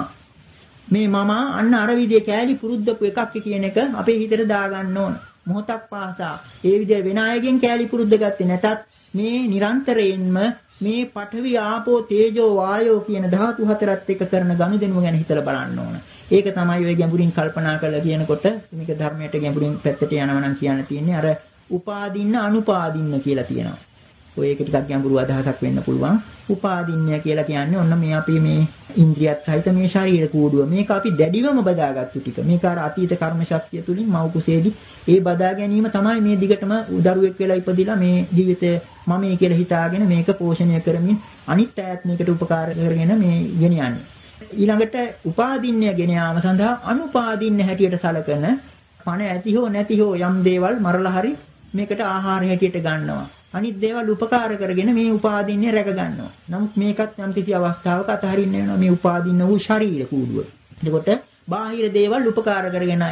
මේ මම අන්න අර විදිහේ කෑලි පුරුද්දපු එකක් කියන එක අපේ හිතට දාගන්න ඕන. මොහොතක් පාසා ඒ විදිහේ වෙන අයගෙන් කෑලි පුරුද්ද ගත්තේ නැතත් මේ නිරන්තරයෙන්ම මේ පඨවි ආපෝ තේජෝ වායෝ කියන ධාතු හතරත් එක්ක කරන ගනුදෙනුව ගැන හිතලා බලන්න ඕන. ඒක තමයි ඔය ගැඹුරින් කල්පනා කරලා කියනකොට මේක ධර්මයට ගැඹුරින් පැත්තට යනවා නම් කියන්න තියෙන්නේ අර උපාදින්න අනුපාදින්න කියලා තියෙනවා. ඔය ඒක ටිකක් ගැඹුරු අදහසක් වෙන්න පුළුවන්. උපාදින්න කියලා කියන්නේ ඔන්න මේ අපි මේ ඉන්ද්‍රියත් සහිත මේ ශරීර කූඩුව. මේක අපි දැඩිවම බදාගත්තු ටික. මේක අර අතීත කර්ම ශක්තිය තුලින් මව් කුසේදී ඒ බදා ගැනීම තමයි මේ දිගටම දරුවෙක් වෙලා ඉපදිලා මේ ජීවිතේ මමයි කියලා හිතාගෙන මේක පෝෂණය කරමින් අනිත් අයත් මේකට උපකාර කරගෙන මේ ගෙනියන්නේ. ඊළඟට උපාදින්න ගෙන යාම සඳහා අනුපාදින්න හැටියට සැලකන පණ ඇති හෝ නැති හෝ යම් දේවල් මරලා හරි මේකට ආහාර හැටියට ගන්නවා. අනිත් දේවල් උපකාර කරගෙන මේ උපාදින්නේ රැක ගන්නවා. නමුත් මේකත් යම් කිසි අවස්ථාවක අතහරින්න වෙනවා මේ උපාදින්න වූ ශරීර කූඩුව. එතකොට බාහිර දේවල් උපකාර කරගෙන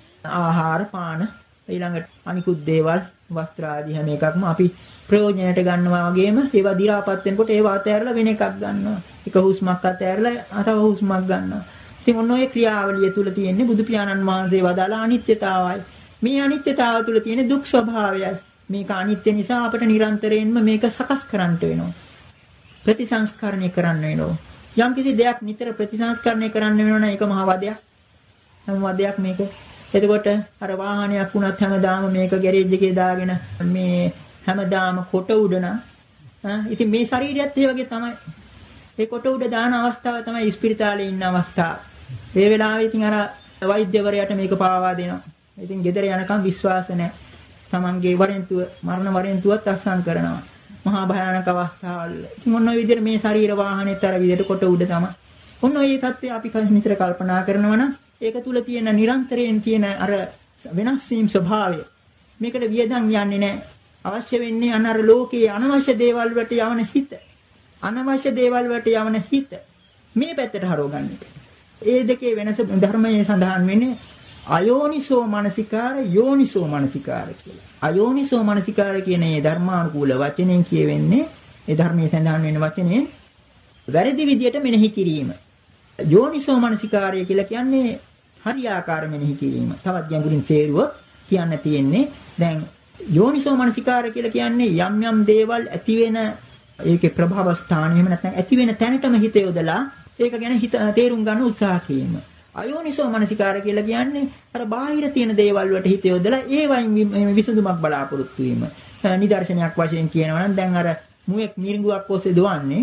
ආහාර පාන ඊළඟට අනිකුත් දේවල් වස්ත්‍ර ආදී හැම එකක්ම අපි ප්‍රයෝජනයට ගන්නවා වගේම ඒවා දි รา පත් වෙනකොට ඒවා අතහැරලා වෙන එකක් ගන්නවා. එක හුස්මක් අතහැරලා තව හුස්මක් ගන්නවා. ඉතින් ඔන්න ඔය ක්‍රියාවලිය තුල තියෙන්නේ බුදු පියාණන් වහන්සේ වදාළ අනිත්‍යතාවයයි. මේ අනිත්‍යතාව තුල තියෙන දුක් ස්වභාවයයි. මේක අනිත්‍ය නිසා අපිට නිරන්තරයෙන්ම මේක සකස් කරන්නට වෙනවා. ප්‍රතිසංස්කරණය කරන්න වෙනවා. යම් කිසි දෙයක් නිතර ප්‍රතිසංස්කරණය කරන්න වෙනවා නම් ඒක මහ වදයක්. හැම වදයක් මේක. එතකොට අර වාහනයක් වුණත් හැමදාම මේක ගෑරේජ් එකේ දාගෙන මේ හැමදාම කොට උඩන ඉතින් මේ ශරීරයත් ඒ වගේ තමයි. ඒ කොට උඩ දාන අවස්ථාව තමයි ස්පිරිතාලේ ඉන්න අවස්ථාව. ඒ වෙලාවේ ඉතින් අර වෛද්‍යවරයාට මේක පාවා දෙනවා. ඉතින් ගෙදර යනකම් විශ්වාස නැහැ. තමන්ගේ වරෙන්තුව මරණ වරෙන්තුවත් අත්සන් කරනවා. මහා භයානක අවස්ථාවල්. ඉතින් ඔන්න ඔය විදිහට මේ ශරීර වාහනේත් අර විදිහට කොට උඩ තමයි. ඔන්න ඔය தත්ත්වය අපි නිතර කල්පනා කරනවා නම් ඒක තුල තියෙන නිරන්තරයෙන් තියෙන අර වෙනස් වීම ස්වභාවය මේකට වියදම් යන්නේ නැහැ. අවශ්‍ය වෙන්නේ අනර ලෝකයේ අනවශ්‍ය දේවල් වලට යවන හිත. අනවශ්‍ය දේවල් වලට යවන හිත මේ පැත්තට හරවගන්න එක. ඒ දෙකේ වෙනස ධර්මයේ සඳහන් වෙන්නේ අයෝනිසෝ මනසිකාර යෝනිසෝ මනසිකාර කියලා. අයෝනිසෝ මනසිකාර කියන මේ ධර්මානුකූල වචනෙන් කියවෙන්නේ ඒ ධර්මයේ සඳහන් වෙන වචනේ වැරදි විදියට මෙනෙහි කිරීම. යෝනිසෝ මනසිකාරය කියලා කියන්නේ හරියාකාර මෙනෙහි කිරීම. තවත් ගැඹුරින් තේරුවොත් කියන්න තියෙන්නේ දැන් යෝනිසෝ මනසිකාරය කියලා කියන්නේ යම් යම් දේවල් ඇති වෙන ඒකේ ප්‍රභව ස්ථාන එහෙම නැත්නම් ඇති වෙන තැනටම හිත යොදලා ඒක ගැන තේරුම් ගන්න උත්සාහ කිරීම. අයෝනිසෝ මනසිකාරය කියලා කියන්නේ අර බාහිර තියෙන දේවල් වලට හිත යොදලා ඒවයින් විසඳුමක් බලාපොරොත්තු වීම. නිදර්ශනයක් වශයෙන් කියනවා නම් දැන් අර මුවෙක් මිරිඟුවක් ඔස්සේ දුවන්නේ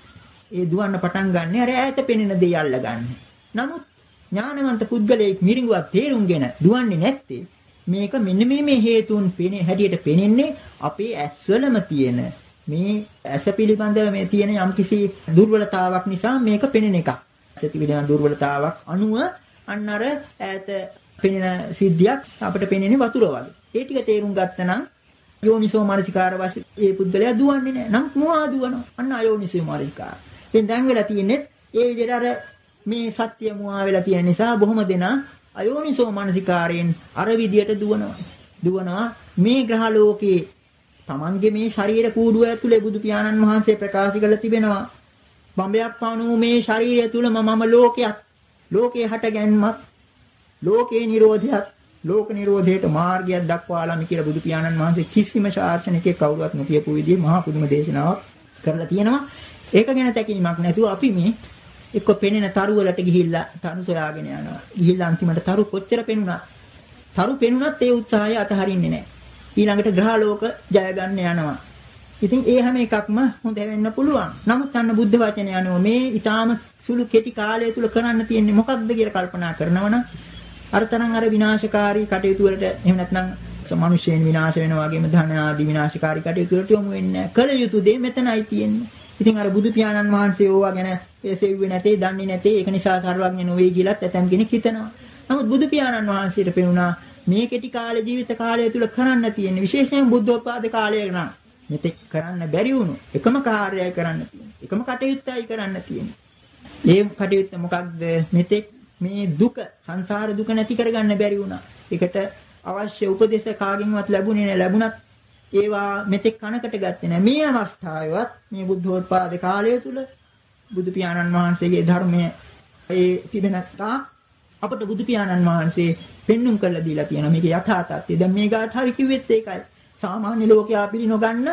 ඒ දුවන්න පටන් ගන්න අර ඈත පෙනෙන දේ අල්ලගන්න. නමුත් ඥානවන්ත පුද්ගලයෙක් මිරිඟුවක් තේරුම්ගෙන දුවන්නේ නැත්තේ මේක මෙන්න මේ හේතුන් හැටියට පෙනෙන්නේ අපේ ඇස්වලම තියෙන මේ ඇස පිළිබඳව මේ තියෙන යම්කිසි දුර්වලතාවක් නිසා මේක පෙනෙන එකක්. ඇස පිළිබඳ දුර්වලතාවක් අනුව අන්න අර ඈත පෙනෙන සිද්ධියක් අපිට පෙනෙන්නේ වතුර වගේ. ඒ ටික තේරුම් ගත්තනම් යෝනිසෝ මනසිකාර වශයෙන් ඒ පුද්ගලයා දුවන්නේ නැහැ. නම් මොහා දුවනවා. අන්න අයෝනිසෝ මනසිකාර. දැන් වෙලා තියෙන්නේ ඒ විදිහට අර මේ සත්‍ය මුවා වෙලා තියෙන නිසා බොහොම දෙනා අයෝනිසෝ මනසිකාරයෙන් අර විදියට දුවනවා මේ ග්‍රහ ලෝකේ Tamange මේ ශරීර කූඩුව ඇතුලේ බුදු පියාණන් වහන්සේ ප්‍රකාශ කළ තිබෙනවා බඹයක් පණු මේ ශරීරය තුලම මම ලෝකයේ හට ගැනීමක් ලෝකේ නිරෝධයක් ලෝක නිරෝධයට මාර්ගයක් දක්වාලාම කියලා බුදු පියාණන් වහන්සේ කිසිම ශාසනිකයෙක් කවුරුවත් නොකියපු විදිහේ මහා පුදුම දේශනාවක් කරලා තියෙනවා. ඒක ගැන තැකීමක් නැතුව අපි මේ එක්ක පෙනෙන තරු වලට ගිහිල්ලා තරු සොයාගෙන යනවා. ගිහිල්ලා අන්තිමට තරු කොච්චර පෙනුනත් ඒ උත්සාහය අතහරින්නේ නැහැ. ඊළඟට ග්‍රහ ලෝක ජය ගන්න යනවා. ඉතින් ඒ හැම එකක්ම හොඳ වෙන්න පුළුවන්. නමුත් අන්න බුද්ධ වචනය අනුව මේ ඊටාම සුළු කෙටි කාලය තුල කරන්න තියෙන්නේ මොකක්ද කියලා කල්පනා කරනවනම් අරතරන් අර විනාශකාරී කටයුතු වලට එහෙම නැත්නම් මිනිස්යන් විනාශ වෙනවා වගේම ධන ආදී විනාශකාරී කටයුතු වලට යොමු වෙන්නේ නැහැ. කල යුතු දේ මෙතනයි තියෙන්නේ. ඉතින් අර බුදු පියාණන් වහන්සේ ඕවා ගැන එසෙව්වේ නැtei, දන්නේ නැtei, ඒක නිසා සර්වඥ නොවේ කියලාත් ඇතම් කෙනෙක් හිතනවා. නමුත් බුදු පියාණන් වහන්සේට පෙනුණා මේ කෙටි කාල ජීවිත කාලය තුල කරන්න තියෙන විශේෂයෙන් බුද්ධෝත්පාද කාලය නම් මෙතෙක් කරන්න බැරි වුණු එකම කාර්යය කරන්න තියෙන්නේ. එකම කටයුත්තයි කරන්න තියෙන්නේ. ඒ කටයුත්ත මොකක්ද? මෙතෙක් මේ දුක, සංසාර දුක නැති කරගන්න බැරි වුණා. ඒකට අවශ්‍ය උපදේශ කාගෙන්වත් ලැබුණේ නැහැ. ලැබුණත් ඒවා මෙතෙක් කනකට ගත්තේ නැහැ. මේ අවස්ථාවේවත් මේ බුද්ධෝත්පාද කාලය තුල බුදු පියාණන් වහන්සේගේ ධර්මයේ ඒ තිබෙන තා අපට බුදු පියාණන් වහන්සේ පෙන්눔 කරලා දීලා තියෙනවා. මේක යථා තත්ත්වය. දැන් මේ ගාථාව කිව්වෙත් ඒකයි. සාමාන්‍ය ලෝකයා පිළි නොගන්න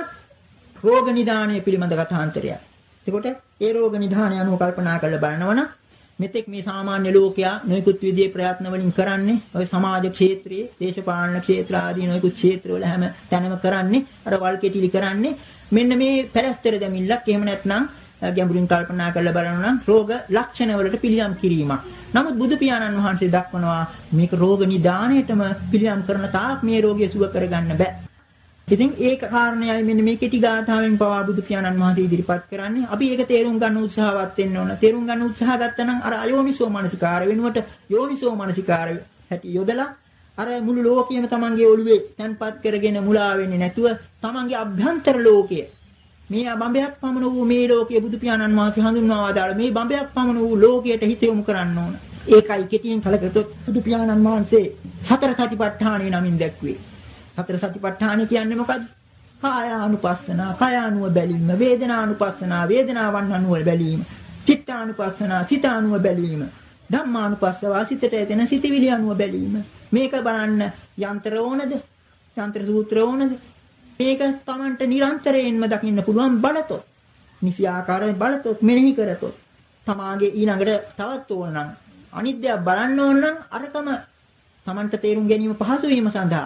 රෝග නිදානය පිළිබඳ කථාන්තරයක්. එතකොට ඒ රෝග නිදානය අනුව කල්පනා කරලා බලනවනම් මෙතෙක් මේ සාමාන්‍ය ලෝකයා නොයෙකුත් විදිහේ ප්‍රයත්න වලින් කරන්නේ ඔය සමාජ ක්ෂේත්‍රයේ, දේශපාලන ක්ෂේත්‍ර ආදී නොයෙකුත් ක්ෂේත්‍රවල හැම තැනම කරන්නේ අර වල් කෙටිලි කරන්නේ මෙන්න මේ පැලැස්තර දෙමිල්ලක්. එහෙම නැත්නම් ගැඹුරින් කල්පනා කරලා බලනවා නම් රෝග ලක්ෂණ වලට පිළියම් කිරීමක්. නමුත් බුදු පියාණන් වහන්සේ දක්වනවා මේක රෝග නිදානයටම පිළියම් කරන තාක් මේ රෝගය සුව කරගන්න බෑ. ඉතින් ඒක කාරණේයි මෙන්න මේ කෙටි ගාථාවෙන් පවා බුදු පියාණන් වහන්සේ ඉදිරිපත් කරන්නේ. අපි ඒක තේරුම් ගන්න උත්සාහවත් වෙන්න ඕන. තේරුම් ගන්න උත්සාහ ගත්තා නම් අර අයෝනිසෝ මනසිකාර වෙනුවට යෝනිසෝ මනසිකාර හැටි යොදලා අර මුළු ලෝකයම තමන්ගේ ඔළුවේ තැන්පත් කරගෙන මුලා වෙන්නේ නැතුව තමන්ගේ අභ්‍යන්තර ලෝකය මේ බඹයක් පමණ වූ මේ ලෝකයේ බුදු පියාණන් වහන්සේ හඳුන්වා වදාළ මේ බඹයක් පමණ වූ ලෝකයට හිත යොමු කරන්න ඕන. ඒකයි කෙටියෙන් කලකතොත් බුදු පියාණන් වහන්සේ සතර සතිපට්ඨානෙ නමින් දැක්වේ. සතර සතිපට්ඨාන කියන්නේ මොකද්ද? කායානුපස්සනා, කායානුව බැලීම, වේදනානුපස්සනා, වේදනාවන් අනුව බැලීම, චිත්තානුපස්සනා, සිතානුව බැලීම, ධම්මානුපස්සවා, සිතට ඇතෙන සිතිවිලි අනුව බැලීම. මේක බලන්න යන්ත්‍ර ඕනද? යන්ත්‍ර සූත්‍ර ඕනද? මේක Tamanට නිරන්තරයෙන්ම දකින්න පුළුවන් බලතොත්. නිසි ආකාරයෙන් බලතොත්, මෙනෙහි කරතොත්. තමාගේ ඊළඟට තවත් ඕන නම් අනිත්‍යය බලන්න ඕන නම් අරකම Tamanට තේරුම් ගැනීම පහසු වීම සඳහා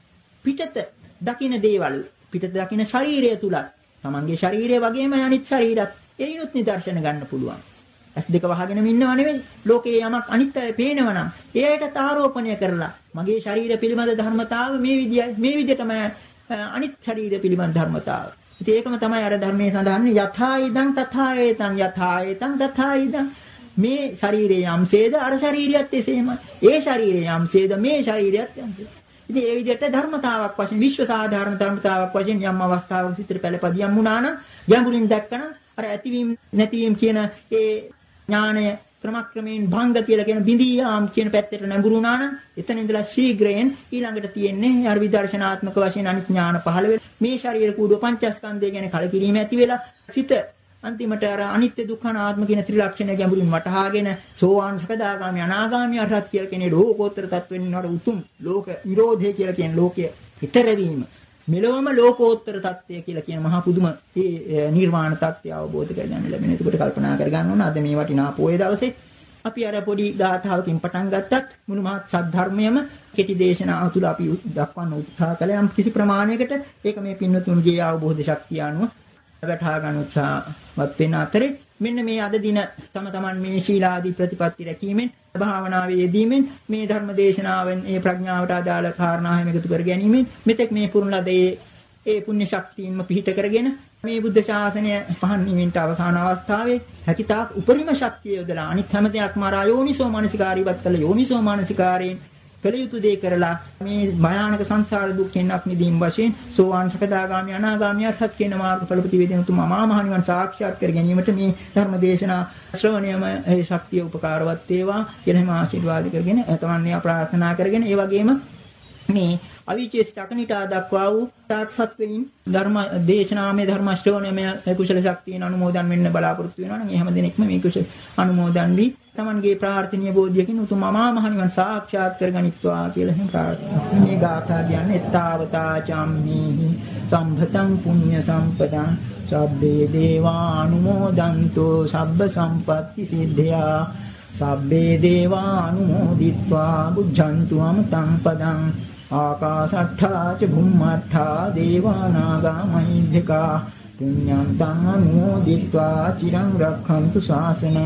පිටත දකින්න දේවල්, පිටත දකින්න ශරීරය තුලත් තමන්ගේ ශරීරය වගේම අනිත් ශරීරات ඒිනුත් නිදර්ශන ගන්න පුළුවන්. ඇස් දෙක වහගෙන ඉන්නව නෙවෙයි. ලෝකයේ යමක් අනිත්‍යය පේනවනම් ඒකට ආරෝපණය කරලා මගේ ශරීර පිළිබඳ ධර්මතාව මේ විදියයි, මේ විදියටම අනිත් ශරීර පිළිබඳ ධර්මතාව. ඉතින් ඒකම තමයි අර ධර්මයේ සඳහන් යථා ඉදං තථා ඒතං යථා ඒතං තථා ඉදං. මේ ශරීරයේ යම්සේද අර ශරීරයත් එසේමයි. ඒ ශරීරයේ යම්සේද මේ ශරීරයත් යම්සේද. ඉතින් ඒ විදිහට ධර්මතාවක් වශයෙන් විශ්ව සාධාරණ ධර්මතාවක් වශයෙන් යම් අවස්ථාවක සිතට පළපදියම් වුණා නම් ගැඹුරින් දැක්කනම් අර ඇතිවීම නැතිවීම කියන ඒ ඥානය ක්‍රමක්‍රමයෙන් භංග කියලා කියන බිඳියාම් කියන පැත්තට නැඹුරු වුණා නම් එතන ඉඳලා ශීඝ්‍රයෙන් ඊළඟට තියෙන්නේ අර විදර්ශනාත්මක වශයෙන් අනිත් ඥාන පහළ වෙලා මේ ශරීර කූඩුව පංචස්කන්ධය ගැන කලකිරීම ඇති වෙලා සිත අන්තිමට අර අනිත්‍ය දුක්ඛ අනාත්ම කියන ත්‍රිලක්ෂණය ගැඹුරින් වටහාගෙන සෝවාන් සකදාගාමි අනාගාමි අරහත් කියලා කියන ලෝකෝත්තර තත්වෙන් වල උතුම් ලෝක විරෝධය කියලා කියන ලෝකයේ ඊතරවීම මෙලොවම ලෝකෝත්තර තත්ත්වය කියලා කියන මහා පුදුම ඒ නිර්වාණ තත්ත්වය අවබෝධ කරගන්න ලැබෙන. ඒකට කල්පනා කරගන්න ඕන අද මේ වටිනා පොයේ දවසේ අපි අර පොඩි ගාථාවකින් පටන් ගත්තත් මුළු මහත් සද්ධර්මයම කෙටි දේශනාව තුළ අපි දක්වන්න උත්සාහ කළා. යම් කිසි ප්‍රමාණයකට ඒක මේ පින්වතුන්ගේ අවබෝධ ශක්තිය අනුව වැටහා ගන්න උත්සාහවත් වෙන අතරේ මෙන්න මේ අද දින තම තමන් මේ ශීලාදී ප්‍රතිපත්ති රැකීමෙන් භාවනාවේ යෙදීමෙන් මේ ධර්ම දේශනාවෙන් ඒ ප්‍රඥාවට අදාළ කාරණා හැම එකතු කර ගැනීමෙන් මෙතෙක් මේ පුරුණ ලද ඒ පුණ්‍ය ශක්තියින්ම පිහිට කරගෙන මේ බුද්ධ ශාසනය පහන් නිමින්ට අවසාන අවස්ථාවේ හැකිතාක් උපරිම ශක්තිය යොදලා අනිත් හැම දෙයක්ම ආයෝනිසෝ මානසිකාරීවත් කළ යෝනිසෝ මානසිකාරයෙන් කළ යුතු දේ කරලා මේ භයානක සංසාර දුක්ඛෙන්ක් මිදීම වශයෙන් සෝවාන් සකදාගාමි අනාගාමි අරහත් කියන මාර්ගඵල ප්‍රතිවේදන තුම අමා මහ නිවන් සාක්ෂාත් කර ගැනීමට මේ ධර්ම දේශනා ශ්‍රවණයම ඒ ශක්තිය උපකාරවත් වේවා කියලා හිම ආශිර්වාද කරගෙන තමන්නේ ප්‍රාර්ථනා කරගෙන ඒ වගේම මේ අවිචේෂ්ඨ අකනිටා දක්වා වූ සාක්ෂාත් වෙමින් ධර්ම දේශනාමය ධර්ම ශ්‍රවණයම කුසල ශක්තියන අනුමෝදන් වෙන්න බලාපොරොත්තු වෙනවා නම් ඒ හැම දිනෙකම මේ කුසල අනුමෝදන් වී තමන්ගේ ප්‍රාර්ථනීය බෝධියකින් උතුම් අමා මහ නිවන් සාක්ෂාත් කරගනිත්වා කියලා හිම ප්‍රාර්ථනා. මේ ගාථා කියන්නේ තාවතා චම්මේහි සම්භතං පුඤ්ඤ සම්පදං සබ්බේ දේවානුමෝදන්තෝ සබ්බ සම්පatti සිද්ධා සබ්බේ දේවානුමෝදිත්වා බුද්ධන්තු අමතං පදං ආකාශට්ඨා ච භුම්මට්ඨා දේවානාගා මහිද්దికා පුඤ්ඤන්තං අනුමෝදිत्वा චිරං රක්ඛන්තු ශාසනං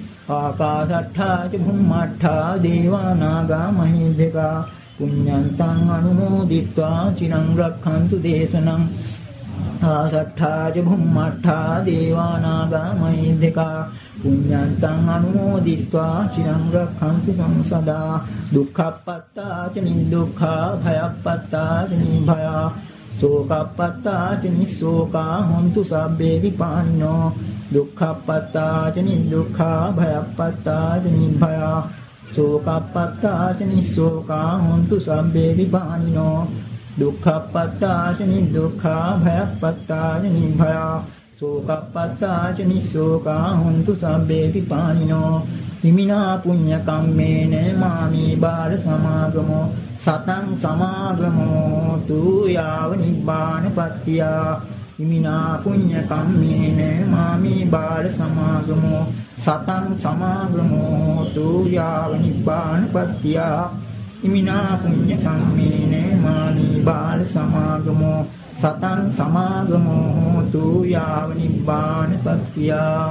ආකාශට්ඨා ච භුම්මට්ඨා දේවානාගා මහිද්దికා පුඤ්ඤන්තං අනුමෝදිत्वा චිරං රක්ඛන්තු දේශනං ආකාශට්ඨා ච භුම්මට්ඨා දේවානාගා මහිද්దికා පුඤ්ඤන්තං අනුමෝදිत्वा චිරං රක්ඛන්තු සංසදා දුක්ඛප්පත්තා ච නිදුක්ඛා භයප්පත්තා ච නිභයා සෝකප්පත්තා ච නිස්සෝකා හොන්තු සබ්බේ විපානිනෝ දුක්ඛප්පත්තා ච නිදුක්ඛා භයප්පත්තා ච නිභයා සෝකප්පත්තා ච නිස්සෝකා හොන්තු සබ්බේ විපානිනෝ දුක්ඛප්පත්තා ච නිදුක්ඛා භයප්පත්තා ච නිභයා සෝකප්පත්තා ච නිස්සෝකා හොන්තු සබ්බේ විපානිනෝ හිමිනා පුඤ්ඤ කම්මේන මාමි බාල සමාගමෝ සතං සමාගමෝ තු යාව නිබ්බානපත්තියා හිමිනා පුඤ්ඤ කම්මේන මාමි බාල සමාගමෝ සතං සමාගමෝ තු යාව නිබ්බානපත්තියා හිමිනා පුඤ්ඤ කම්මේන මාමි බාල සමාගමෝ සතං සමාගමෝ තු යාව නිබ්බානපත්තියා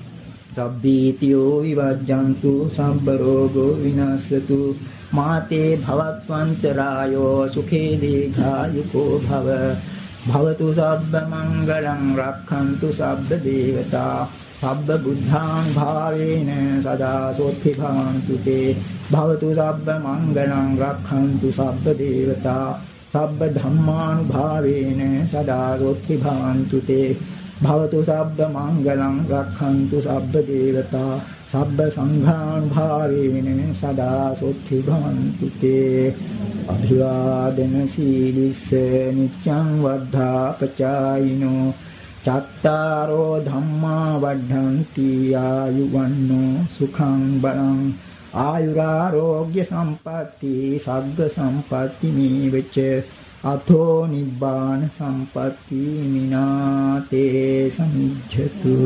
සබ්බීතියෝ විවජ්ජන්තු සම්බ රෝගෝ විනාශතු මාතේ භවත්වන්තරායෝ සුඛේ දීඝායුකෝ භව භවතු සබ්බ මංගලං රක්ඛන්තු සබ්බ දේවතා සබ්බ බුද්ධාං භාවේන සදා සෝත්ති භවන්තු තේ භවතු සබ්බ මංගලං රක්ඛන්තු සබ්බ දේවතා සබ්බ ධම්මානුභාවේන සදා සෝත්ති භවන්තු තේ භවතු සබ්බ මංගලං රක්ඛන්තු සබ්බ දේවතා සබ්බ සංඝානුභාවේන සදා සොත්ති භවන්තු තේ අභිවාදන සීලිස්ස නිච්ඡං වද්ධා පචායිනෝ චත්තාරෝ ධම්මා වඩ්ඩಂತಿ ආයුවන්නෝ සුඛං බලං ආයුරාෝග්‍ය සම්පatti සග්ග සම්පatti නීවච අතෝ නිබ්බාන සම්පatti මිනාතේ සමිජ්ජතු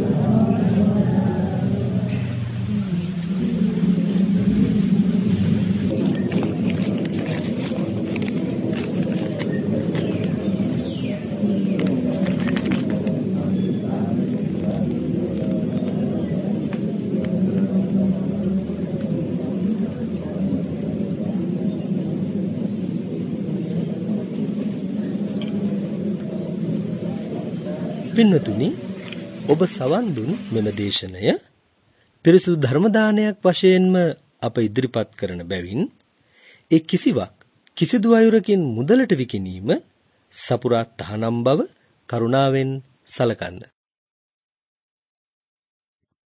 පින්වතුනි, ඔබ සවන් දුන් මෙම දේශනය පිරිසුදු ධර්ම දානයක් වශයෙන්ම අප ඉදිරිපත් කරන බැවින් ඒ කිසිවක් කිසිදු අයුරකින් මුදලට විකිණීම සපුරා තහනම් බව කරුණාවෙන් සලකන්න.